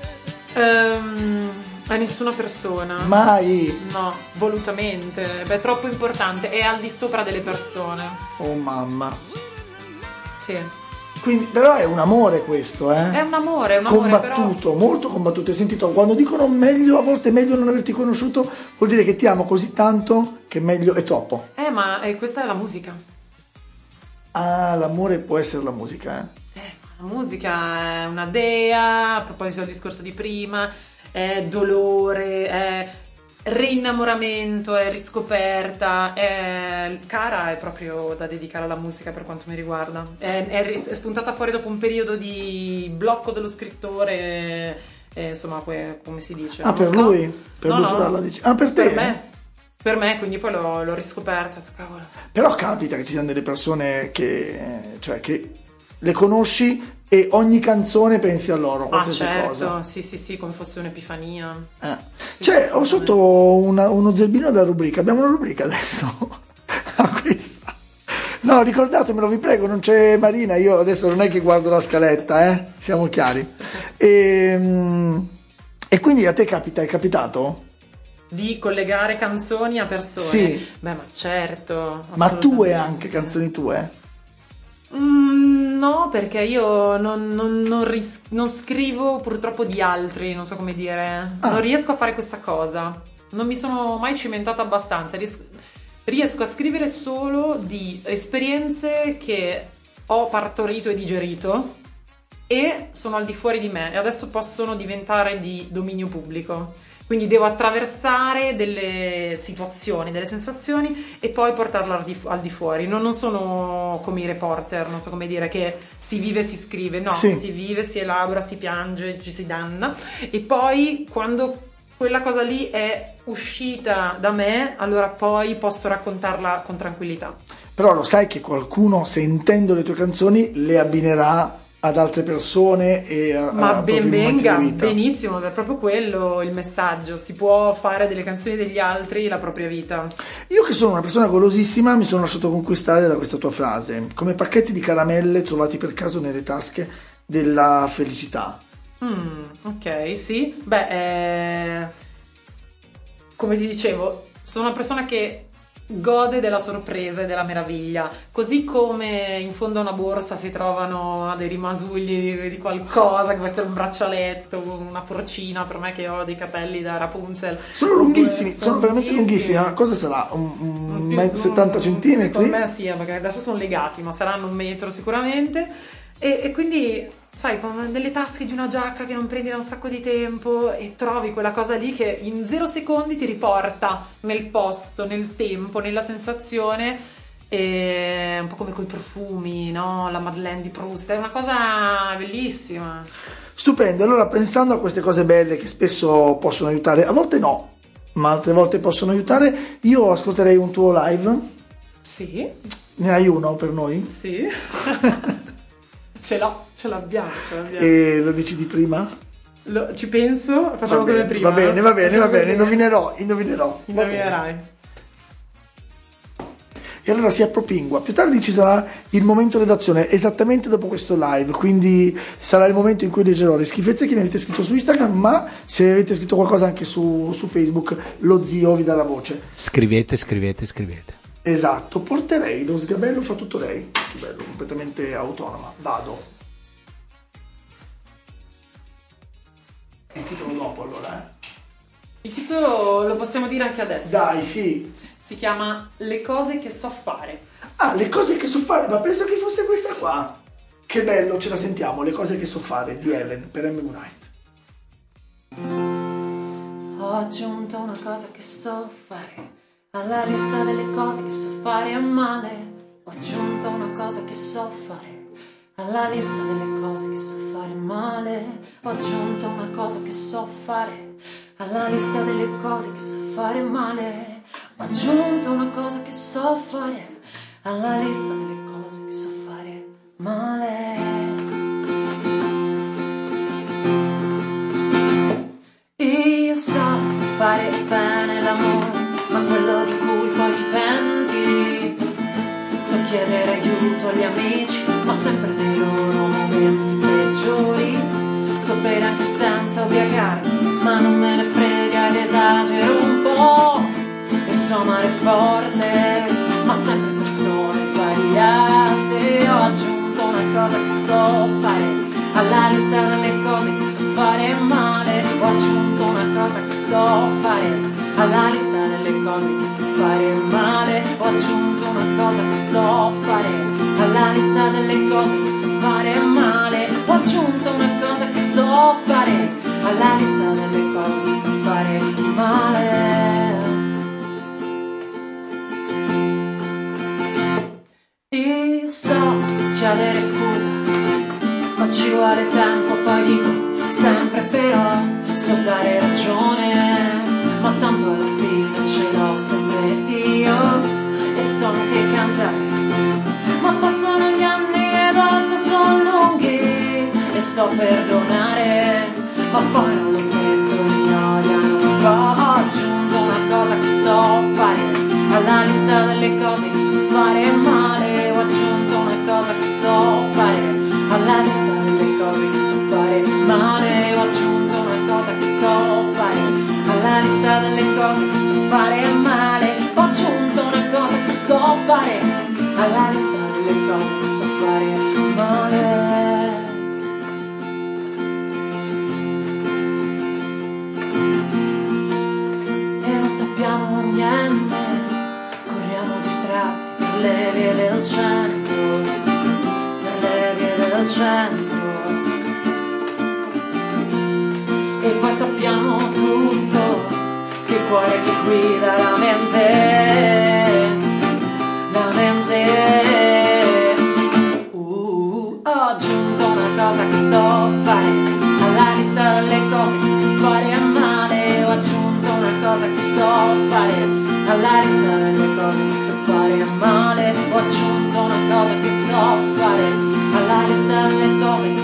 A nessuna persona. Mai? No, volutamente. Beh, è troppo importante, è al di sopra delle persone. Oh mamma. Sì. Quindi, però è un amore questo, eh? È un amore combattuto, però... molto combattuto. Hai sentito? Quando dicono meglio, a volte è meglio non averti conosciuto, vuol dire che ti amo così tanto che meglio è troppo. Ma questa è la musica. Ah, l'amore può essere la musica, La musica è una dea, a proposito del discorso di prima, è dolore, è rinnamoramento, è riscoperta, Cara è proprio da dedicare alla musica per quanto mi riguarda. È spuntata fuori dopo un periodo di blocco dello scrittore, insomma, come si dice? Ah, per so. lui? Per no, Lucio Dalla dici? Ah, per te? Per me, quindi poi l'ho riscoperto, ho detto, cavolo. Però capita che ci siano delle persone che le conosci e ogni canzone pensi a loro, qualsiasi cosa. Sì, come fosse un'epifania. Ho sotto uno zerbino da rubrica, abbiamo una rubrica adesso a questa. No, ricordatemelo, vi prego, non c'è Marina, io adesso non è che guardo la scaletta, siamo chiari. E quindi a te è capitato? Di collegare canzoni a persone? Sì. Beh, ma certo. Ma tue anche, canzoni tue? No, perché io non scrivo purtroppo di altri, non so come dire. Non riesco a fare questa cosa. Non mi sono mai cimentata abbastanza. Riesco a scrivere solo di esperienze che ho partorito e digerito e sono al di fuori di me e adesso possono diventare di dominio pubblico. Quindi devo attraversare delle situazioni, delle sensazioni e poi portarlo al di fuori. Non sono come i reporter, non so come dire, che si vive, si scrive. No, sì. Si vive, si elabora, si piange, ci si danna. E poi quando quella cosa lì è uscita da me, allora poi posso raccontarla con tranquillità. Però lo sai che qualcuno, sentendo le tue canzoni, le abbinerà ad altre persone e Ma a ben propri momenti venga, di vita. benissimo, è proprio quello il messaggio. Si può fare delle canzoni degli altri la propria vita. Io che sono una persona golosissima mi sono lasciato conquistare da questa tua frase, come pacchetti di caramelle trovati per caso nelle tasche della felicità. Ok, sì. Beh, come ti dicevo, sono una persona che gode della sorpresa e della meraviglia, così come in fondo a una borsa si trovano dei rimasugli di qualcosa, che può essere un braccialetto, una forcina, per me che ho dei capelli da Rapunzel. Sono lunghissimi, sono veramente lunghissimi. Ma cosa sarà? Un 70 centimetri? Secondo me sì, perché adesso sono legati, ma saranno 1 metro sicuramente. E quindi, sai, con delle tasche di una giacca che non prendi da un sacco di tempo e trovi quella cosa lì che in 0 secondi ti riporta nel posto, nel tempo, nella sensazione. E un po' come coi profumi, no? La Madeleine di Proust, è una cosa bellissima. Stupendo. Allora, pensando a queste cose belle che spesso possono aiutare, a volte no, ma altre volte possono aiutare, io ascolterei un tuo live. Sì, Ne hai uno per noi? sì. Ce l'abbiamo. E lo dici di prima? Ci penso, facciamo come prima. Va bene, Facciamo così. indovinerò. Va bene. Indovinerai. E allora si appropingua. Più tardi ci sarà il momento redazione, esattamente dopo questo live, quindi sarà il momento in cui leggerò le schifezze che mi avete scritto su Instagram, ma se avete scritto qualcosa anche su Facebook, lo zio vi dà la voce. Scrivete. Esatto, porterei lo sgabello, fa tutto lei. Che bello, completamente autonoma. Vado. Il titolo dopo allora, Il titolo lo possiamo dire anche adesso. Dai, sì. Si chiama Le cose che so fare. Ah, le cose che so fare, ma penso che fosse questa qua. Che bello, ce la sentiamo, le cose che so fare di Ellen per MV Night. Ho aggiunto una cosa che so fare alla lista delle cose che so fare a male. Ho aggiunto una cosa che so fare alla lista delle cose che so fare male. Ho aggiunto una cosa che so fare alla lista delle cose che so fare male. Ho aggiunto una cosa che so fare alla lista delle cose che so fare male. Io so fare bene l'amore, ma quello di cui poi ti penti. So chiedere aiuto agli amici, ma sempre nei loro momenti peggiori. So bere anche senza ubriacarmi, ma non me ne frega ed esagero un po'. E so amare forte, ma sempre persone sbagliate. Ho aggiunto una cosa che so fare alla lista delle cose che so fare male. Ho aggiunto una cosa che so fare alla lista delle cose che so fare male. Ho aggiunto una cosa che so fare alla lista delle cose che so fare male. Ho aggiunto una cosa che so fare alla lista delle cose che so fare male. Io so chiedere scusa, ma ci vuole tempo, poi dico sempre però. So dare ragione, ma tanto alla fine ce l'ho sempre io. E so anche cantare, ma passano gli anni e a volte sono lunghi. E so perdonare, ma poi non lo smetto, mi odiano un po'. Ho aggiunto una cosa che so fare alla lista delle cose che so fare male. Ho aggiunto una cosa che so fare alla lista delle cose che so fare male. Ho aggiunto una cosa che so fare alla lista delle cose che so fare male. Ho aggiunto una cosa che so fare alla lista delle cose che so fare male. E non sappiamo niente, corriamo distratti per le vie del centro, per le vie del centro. E poi sappiamo tutto, che cuore che guida la mente, la mente. Ho aggiunto una cosa che so fare alla lista delle cose che so fare a male. Ho aggiunto una cosa che so fare alla lista delle cose che so fare a male. Ho aggiunto una cosa che so fare alla lista delle cose che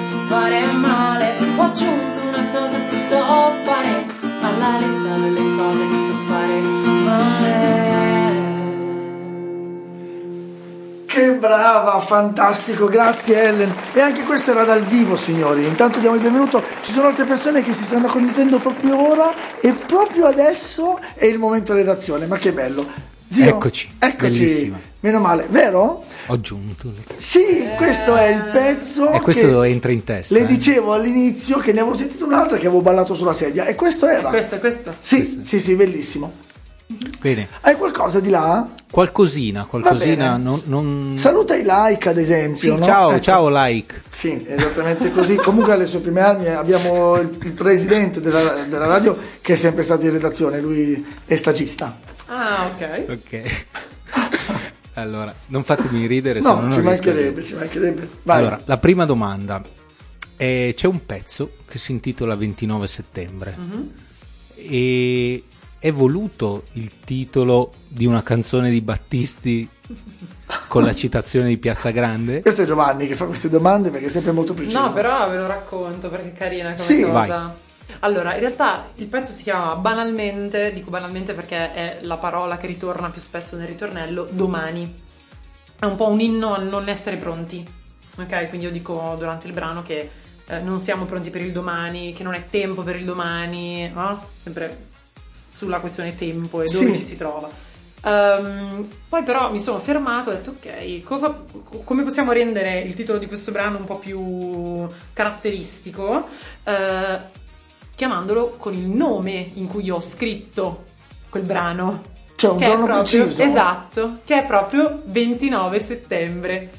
Che brava, fantastico, grazie Ellen. E anche questo era dal vivo, signori. Intanto diamo il benvenuto. Ci sono altre persone che si stanno connettendo proprio ora e proprio adesso è il momento redazione. Ma che bello. Zio, Eccoci. Bellissima. Meno male, vero? Ho aggiunto. Sì, questo è il pezzo. E questo che entra in testa. le dicevo all'inizio che ne avevo sentito un'altra che avevo ballato sulla sedia. E questo era. Questo. Sì, bellissimo. Bene. Hai qualcosa di là? Qualcosina. Va bene. Non... Saluta i like, ad esempio. Sì, no? ciao, Ecco. ciao like. Sì, esattamente così. Comunque alle sue prime armi abbiamo il presidente della radio che è sempre stato in redazione, lui è stagista. Ah, ok. Allora, non fatemi ridere, se No, no ci non riesco a mancherebbe. Vai. Allora, la prima domanda. C'è un pezzo che si intitola 29 settembre e è voluto il titolo di una canzone di Battisti con la citazione di Piazza Grande? Questo è Giovanni che fa queste domande perché è sempre molto preciso. No, però ve lo racconto perché è carina come Sì, cosa. vai. Allora, in realtà il pezzo si chiama banalmente, dico banalmente perché è la parola che ritorna più spesso nel ritornello, domani. È un po' un inno a non essere pronti, ok? Quindi io dico durante il brano che non siamo pronti per il domani, che non è tempo per il domani, no? Sempre sulla questione tempo e dove ci si trova. Poi però mi sono fermato e ho detto ok, come possiamo rendere il titolo di questo brano un po' più caratteristico, chiamandolo con il nome in cui ho scritto quel brano, Cioè un che è giorno proprio, preciso. esatto, che è proprio 29 settembre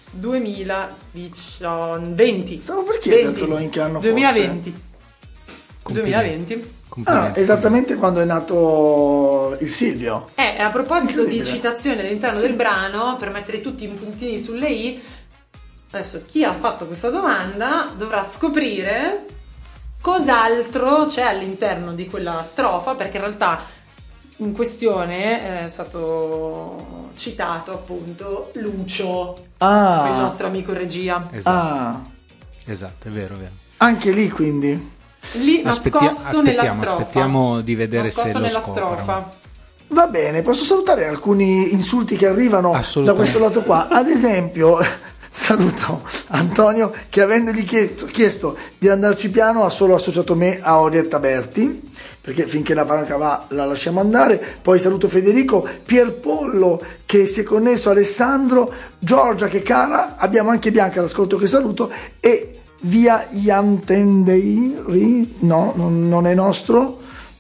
2020. Stavo per chiedertelo in che anno fosse. 2020. Complimenti. 2020. Complimenti. Esattamente quando è nato il Silvio. A proposito di Incredibile. citazioni all'interno del brano, per mettere tutti i puntini sulle i, adesso chi ha fatto questa domanda dovrà scoprire cos'altro c'è all'interno di quella strofa, perché in realtà in questione è stato citato appunto Lucio, il nostro amico in regia. Esatto, è vero. Anche lì quindi. Lì nascosto nella strofa. Aspettiamo di vedere nascosto se lo nella scoprono. strofa. Va bene, posso salutare alcuni insulti che arrivano da Assolutamente. questo lato qua. Ad esempio, saluto Antonio che avendogli chiesto di andarci piano ha solo associato me a Orietta Berti, perché finché la banca va la lasciamo andare. Poi saluto Federico, Pierpollo che si è connesso, Alessandro, Giorgia che cara, abbiamo anche Bianca all'ascolto che saluto, e via Iantendeiri, no, non è nostro.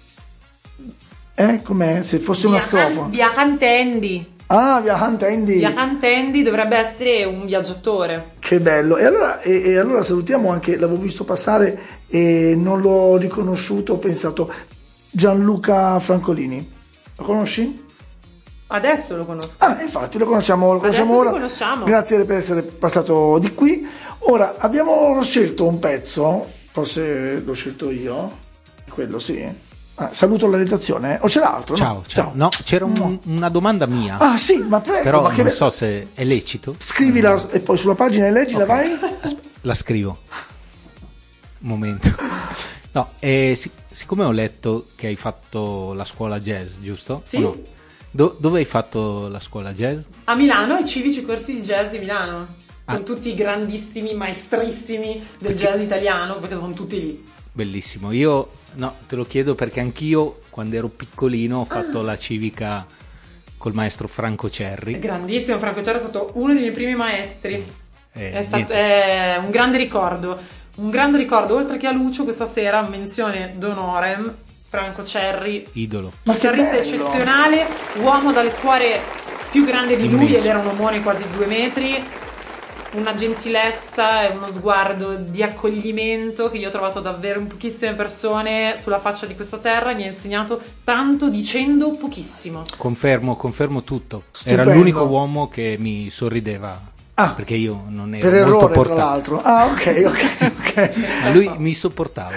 Com'è? Se fosse una strofa. Viajantendi. Via Hantendi. Viajantendi dovrebbe essere un viaggiatore. Che bello. E allora salutiamo anche, l'avevo visto passare e non l'ho riconosciuto, ho pensato Gianluca Francolini. Lo conosci? Adesso lo conosco. Infatti lo conosciamo Adesso ora. lo conosciamo. Grazie per essere passato di qui. Ora abbiamo scelto un pezzo, forse l'ho scelto io, quello sì. Saluto la redazione, o c'è l'altro? Ciao. No, c'era una domanda mia. Sì, ma prego. Però ma non so se è lecito. Scrivila e poi sulla pagina e leggila, Ok. vai. La scrivo. Un momento. No, siccome ho letto che hai fatto la scuola jazz, giusto? Sì. O no? Dove hai fatto la scuola jazz? A Milano, ai civici corsi di jazz di Milano, Ah. con tutti i grandissimi, maestrissimi del jazz italiano, perché sono tutti lì. Bellissimo. Io te lo chiedo perché anch'io quando ero piccolino ho fatto la civica col maestro Franco Cerri. Grandissimo, Franco Cerri è stato uno dei miei primi maestri. Niente. È un grande ricordo. Un grande ricordo, oltre che a Lucio, questa sera menzione d'onore, Franco Cerri, Idolo. Ma che chitarrista bello. eccezionale, uomo dal cuore più grande di lui, Immenso. ed era un omone quasi 2 metri, una gentilezza e uno sguardo di accoglimento che io ho trovato davvero in pochissime persone sulla faccia di questa terra. Mi ha insegnato tanto dicendo pochissimo. Confermo tutto. Stupendo. Era l'unico uomo che mi sorrideva. Perché io non ero Per molto errore, tra portato. l'altro. Ok. Ma lui mi sopportava. Comunque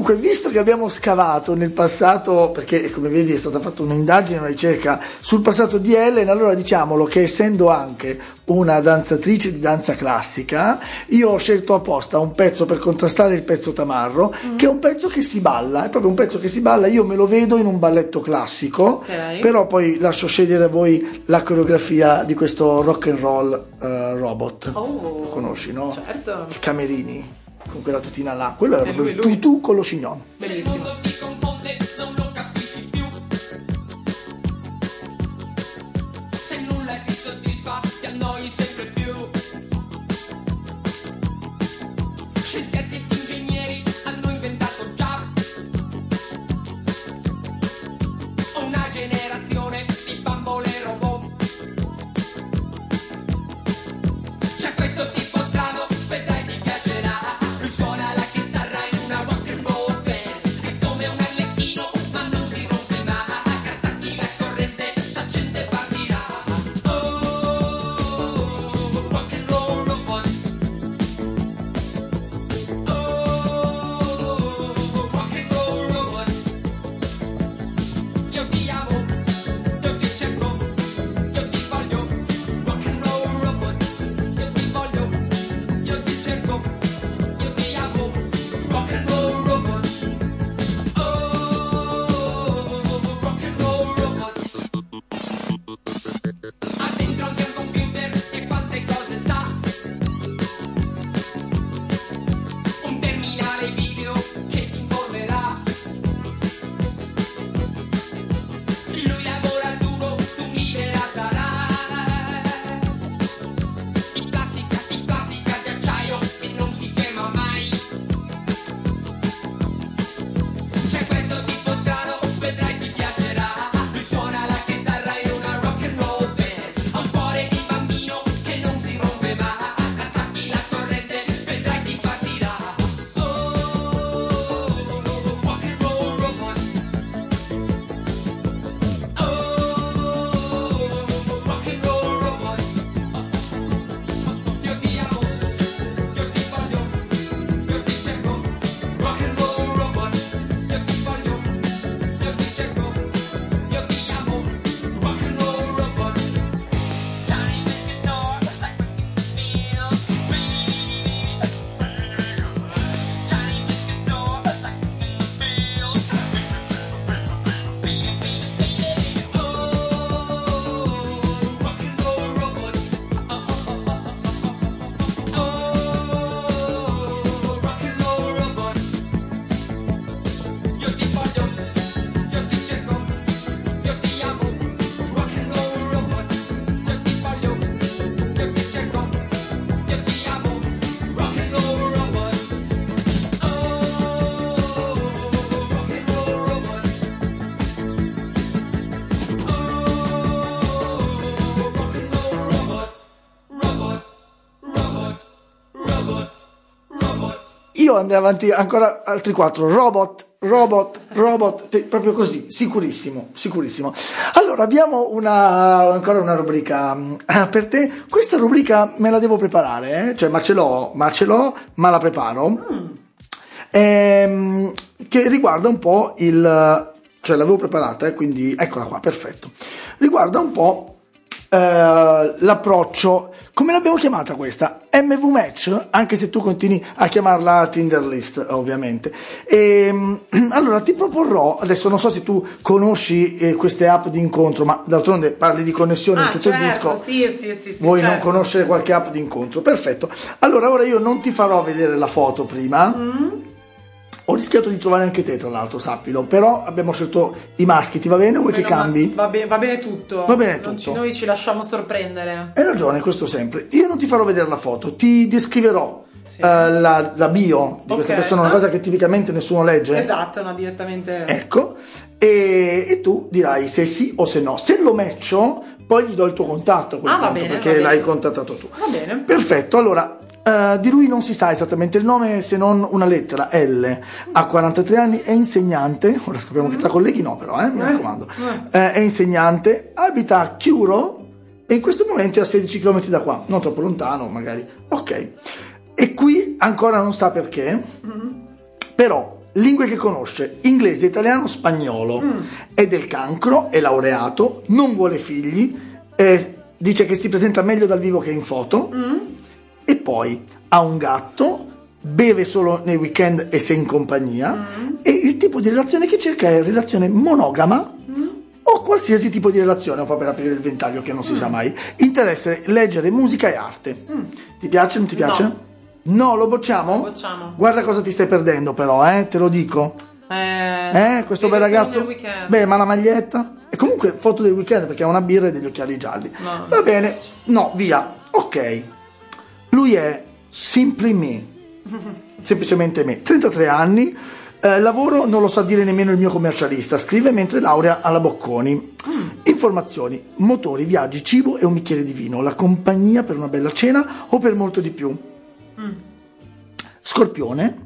Comunque, visto che abbiamo scavato nel passato, perché come vedi è stata fatta un'indagine, una ricerca sul passato di Ellen, allora diciamolo che essendo anche una danzatrice di danza classica, io ho scelto apposta un pezzo per contrastare il pezzo tamarro, che è un pezzo che si balla, è proprio un pezzo che si balla, io me lo vedo in un balletto classico, però poi lascio scegliere a voi la coreografia di questo rock and roll robot. Lo conosci, no? Certo. I camerini con quella tetina là, quello era proprio il lui. tutù con lo chignon. Bellissimo. Se nulla ti soddisfa, ti annoi sempre più. Scienziati ed ingegneri hanno inventato già una generazione di bambole robot. C'è questo tipo strano, vedrai ti piacerà. Lui suona la chitarra in una rock and roll band. È come un arlecchino, ma non si rompe mai. Attacchi la corrente, s'accende e partirà. Oh, rock and roll robot. Oh, rock and roll robot. Io ti amo, io ti cerco, io ti voglio. Rock and roll robot. Io ti voglio, io ti cerco, io ti amo. Rock and roll robot. Oh, rock and roll robot. Ha dentro anche un computer e quante cose sa. Un terminale video che ti informerà. Lui lavora duro, tu libera sarà. Di plastica, di acciaio e non si ferma mai. C'è questo tipo strano, vedrai ti piacerà. Lui suona la chitarra in una rock and roll band. Ha un cuore di bambino che non si rompe mai. Attacchi la corrente, vedrai ti partirà. Oh, rock and roll robot. Oh, rock and roll robot. Io ti amo, io ti voglio, io ti cerco. Rock and roll robot. Io ti voglio, io ti cerco, io ti amo. Rock and roll robot. Time is guitar, like it feels sweet. Time is guitar, like it feels Oh, rock and roll robot. Oh, rock and roll robot. Io ti voglio, io ti cerco, io ti amo. Rock and roll robot. Io ti voglio, io ti cerco, io ti amo. Rock and roll robot. Oh, rock and roll robot. Oh, rock and roll robot. Robot. Io andrei avanti ancora altri 4 robot, proprio così, sicurissimo. Allora abbiamo ancora una rubrica per te. Questa rubrica me la devo preparare, cioè ma ce l'ho, ma la preparo. Che riguarda un po' cioè l'avevo preparata, quindi eccola qua, perfetto. Riguarda un po' l'approccio, come l'abbiamo chiamata questa? MV Match, anche se tu continui a chiamarla Tinder List, ovviamente. Allora ti proporrò, adesso non so se tu conosci queste app di incontro, ma d'altronde parli di connessione in tutto il disco. Sì, Vuoi certo. non conoscere qualche app di incontro? Perfetto. Allora ora io non ti farò vedere la foto prima. Ho rischiato di trovare anche te, tra l'altro, sappilo, però abbiamo scelto i maschi, ti va bene? Vuoi che cambi? Va bene tutto. Va bene tutto. Noi ci lasciamo sorprendere. Hai ragione, questo sempre. Io non ti farò vedere la foto, ti descriverò la bio di questa persona, una cosa che tipicamente nessuno legge. Esatto, no, direttamente. Ecco, e tu dirai se sì o se no. Se lo matcho, poi gli do il tuo contatto, va bene, perché l'hai contattato tu. Va bene. Perfetto, allora... di lui non si sa esattamente il nome se non una lettera L. Ha 43 anni, è insegnante. Ora scopriamo che tra colleghi no, però mi raccomando. È insegnante, abita a Chiuro e in questo momento è a 16 km da qua, non troppo lontano magari. Ok, e qui ancora non sa perché, però lingue che conosce: inglese, italiano, spagnolo. È del cancro, è laureato, non vuole figli, dice che si presenta meglio dal vivo che in foto, e poi ha un gatto, beve solo nei weekend e se in compagnia, e il tipo di relazione che cerca è relazione monogama o qualsiasi tipo di relazione, un po' per aprire il ventaglio che non si sa mai. Interesse leggere musica e arte. Ti piace? Non ti piace? No, lo bocciamo? Lo bocciamo. Guarda cosa ti stai perdendo però, te lo dico. Questo bel ragazzo. Beh, ma la maglietta? E comunque foto del weekend perché ha una birra e degli occhiali gialli. No, va bene. No, via. Ok. Lui è Simply Me. Semplicemente me. 33 anni. Lavoro non lo sa dire nemmeno il mio commercialista. Scrive mentre laurea alla Bocconi. Informazioni: motori, viaggi, cibo e un bicchiere di vino. La compagnia per una bella cena o per molto di più. Scorpione.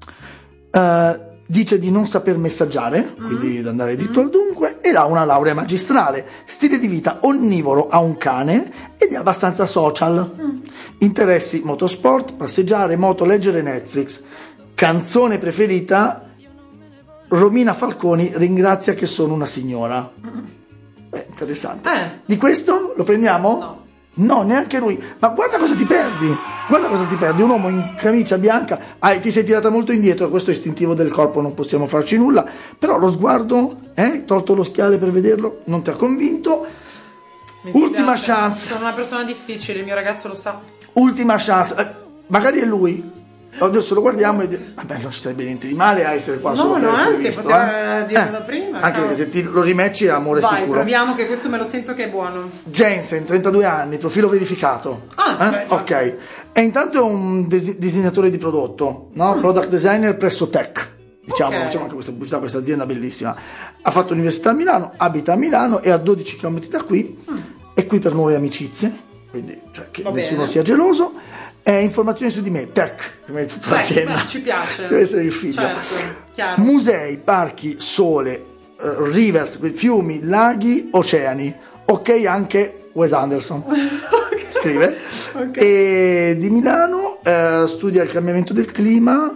Dice di non saper messaggiare, quindi di andare dritto al dunque, ed ha una laurea magistrale. Stile di vita onnivoro, ha un cane ed è abbastanza social. Interessi: motorsport, passeggiare, moto, leggere, Netflix. Canzone preferita: Romina Falconi, ringrazia che sono una signora. Beh, interessante. Di questo lo prendiamo? No, neanche lui. Ma guarda cosa ti perdi. Guarda cosa ti perdi. Un uomo in camicia bianca. Ti sei tirata molto indietro. Questo è istintivo del corpo, non possiamo farci nulla. Però lo sguardo, tolto lo schiale per vederlo, non ti ha convinto. Ultima chance. Sono una persona difficile, il mio ragazzo lo sa. Ultima chance. Magari è lui. Adesso lo guardiamo e vabbè, non ci sarebbe niente di male a essere qua solo per essere anzi, visto, poteva dirlo da prima. Anche perché se ti lo rimatchi è amore Vai, sicuro. proviamo che questo me lo sento che è buono. Jensen, 32 anni, profilo verificato. Ok. E intanto è un disegnatore di prodotto, no? Product designer presso Tech. Diciamo anche questa pubblicità, questa azienda bellissima. Ha fatto l'università a Milano, abita a Milano e a 12 km da qui. È qui per nuove amicizie, quindi che nessuno sia geloso. Informazioni su di me: Tech, prima di tutto l'azienda. Ci piace. Deve essere il figlio. Certo, musei, parchi, sole, rivers, fiumi, laghi, oceani. Ok, anche Wes Anderson. Scrive. E di Milano, studia il cambiamento del clima,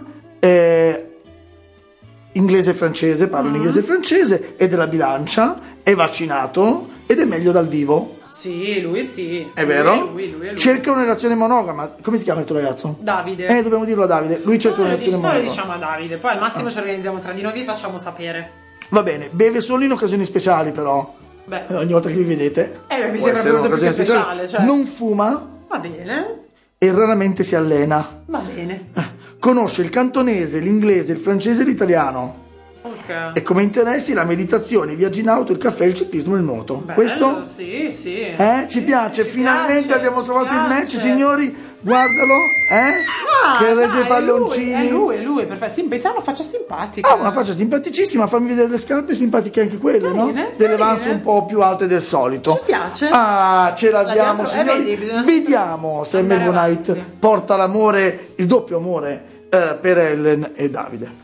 inglese e francese, parla l'inglese e il francese, è della bilancia, è vaccinato ed è meglio dal vivo. Sì, lui sì. È vero? Lui. Cerca una relazione monogama. Come si chiama il tuo ragazzo? Davide. Dobbiamo dirlo a Davide. Lui cerca una relazione monogama. Noi lo diciamo a Davide, poi al massimo ci organizziamo tra di noi e vi facciamo sapere. Va bene, beve solo in occasioni speciali però. Beh. Ogni volta che vi vedete. Mi sembra molto più speciale. Cioè. Non fuma. Va bene. E raramente si allena. Va bene. Conosce il cantonese, l'inglese, il francese e l'italiano. E come interessi la meditazione, i viaggi in auto, il caffè, il ciclismo e il nuoto. Bello, questo? Sì. Ci piace, finalmente piace, abbiamo trovato il match, piace. signori. Guardalo, che regge i palloncini. È lui, perfetto. Sì, pensavo una faccia simpatica. Ha una faccia simpaticissima, fammi vedere le scarpe simpatiche anche quelle, carine, no? Delle Vans un po' più alte del solito. Ci piace. Ce l'abbiamo, signori. Vedi, vediamo se Emma Night porta l'amore, il doppio amore per Ellen e Davide.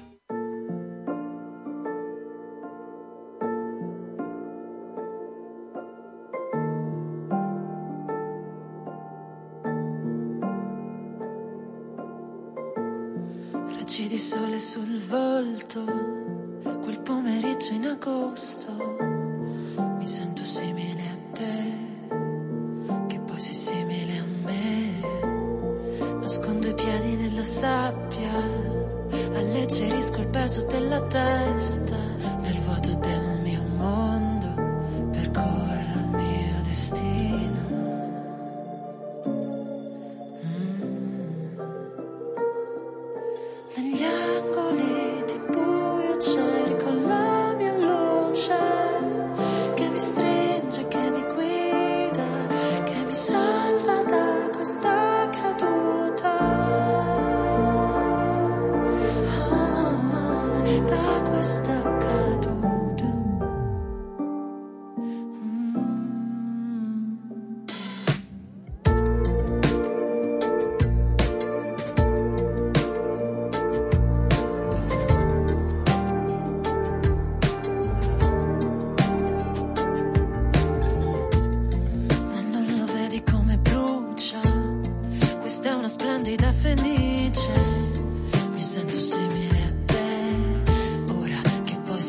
Raggi di sole sul volto, quel pomeriggio in agosto, mi sento simile a te, che poi sei simile a me. Nascondo i piedi nella sabbia, alleggerisco il peso della testa, nel vuoto del mio mondo, percorro il mio destino. Negli angoli di buio cerco la mia luce, che mi stringe, che mi guida, che mi salva da questa caduta, da questa caduta. Splendida fenice, mi sento simile a te,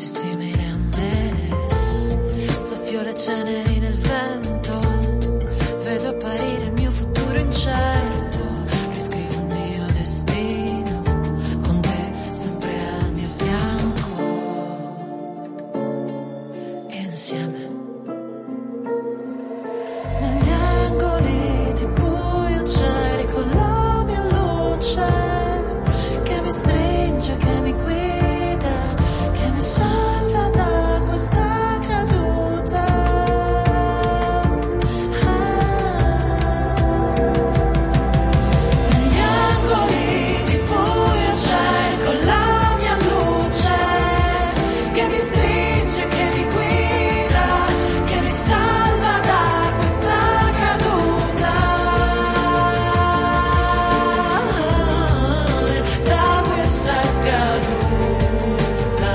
così simile a me. Soffio le ceneri nel vento, vedo apparire il mio futuro incerto. Riscrivo il mio destino, con te sempre al mio fianco. E insieme negli angoli di buio c'eri con la mia luce che mi stringe, che mi guida, che mi salva da questa caduta. Negli angoli di buio c'eri con la mia luce che mi stringe, che mi guida, che mi salva da questa caduta, da questa caduta.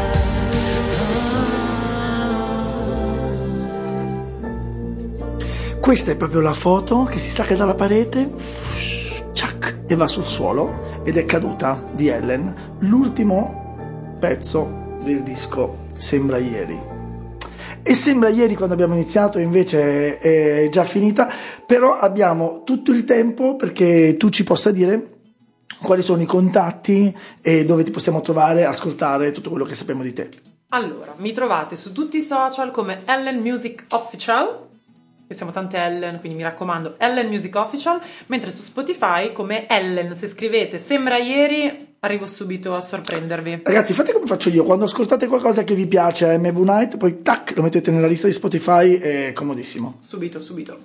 Questa è proprio la foto che si stacca dalla parete, ciac, e va sul suolo, ed è Caduta di Ellen, l'ultimo pezzo del disco Sembra ieri. E sembra ieri quando abbiamo iniziato, invece è già finita, però abbiamo tutto il tempo perché tu ci possa dire quali sono i contatti e dove ti possiamo trovare, ascoltare tutto quello che sappiamo di te. Allora, mi trovate su tutti i social come Ellen Music Official, che siamo tante Ellen, quindi mi raccomando, Ellen Music Official, mentre su Spotify come Ellen, se scrivete Sembra ieri, arrivo subito a sorprendervi. Ragazzi, fate come faccio io, quando ascoltate qualcosa che vi piace a MV Night, poi tac, lo mettete nella lista di Spotify, è comodissimo. Subito.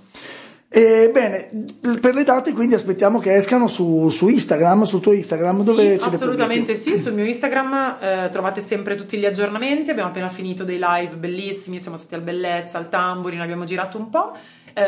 E bene, per le date quindi aspettiamo che escano su Instagram, sul tuo Instagram, dove ce le assolutamente pubblichi? sì, sul mio Instagram trovate sempre tutti gli aggiornamenti, abbiamo appena finito dei live bellissimi, siamo stati al Bellezza, al Tambourine, abbiamo girato un po',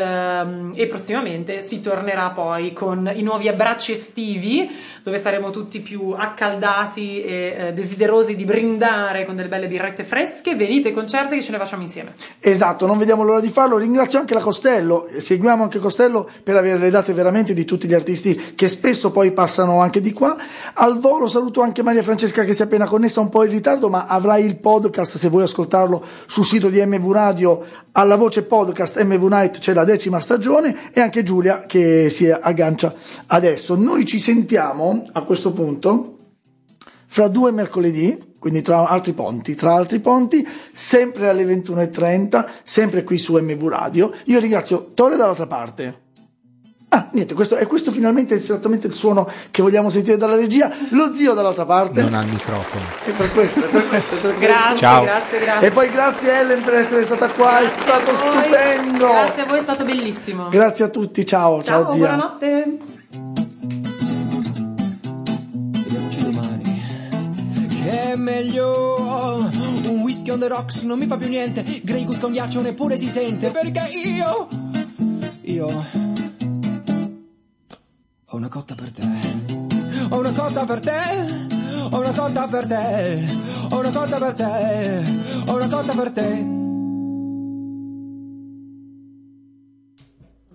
e prossimamente si tornerà poi con i nuovi abbracci estivi, dove saremo tutti più accaldati e desiderosi di brindare con delle belle birrette fresche. Venite ai concerti che ce ne facciamo insieme. Esatto, non vediamo l'ora di farlo. Ringrazio anche la Costello, seguiamo anche Costello per avere le date veramente di tutti gli artisti che spesso poi passano anche di qua. Al volo saluto anche Maria Francesca che si è appena connessa un po' in ritardo, ma avrai il podcast se vuoi ascoltarlo sul sito di MV Radio, alla voce podcast MV Night c'è la 10ª stagione, e anche Giulia che si aggancia adesso. Noi ci sentiamo a questo punto fra 2 mercoledì, quindi tra altri ponti, sempre alle 21:30, sempre qui su MV Radio. Io ringrazio Tore dall'altra parte. Niente, questo finalmente è esattamente il suono che vogliamo sentire dalla regia. Lo zio dall'altra parte non ha il microfono. E per questo. Grazie, Ciao. grazie. E poi grazie Ellen per essere stata qua, è stato stupendo. Grazie a voi, è stato bellissimo. Grazie a tutti, ciao zia. Buonanotte. Vediamoci domani. Che è meglio un whisky on the rocks, non mi fa più niente. Grey Goose con ghiaccio neppure si sente, perché io ho una cotta per te. Ho una cotta per te. Ho una cotta per te. Ho una cotta per te. Ho una cotta per te.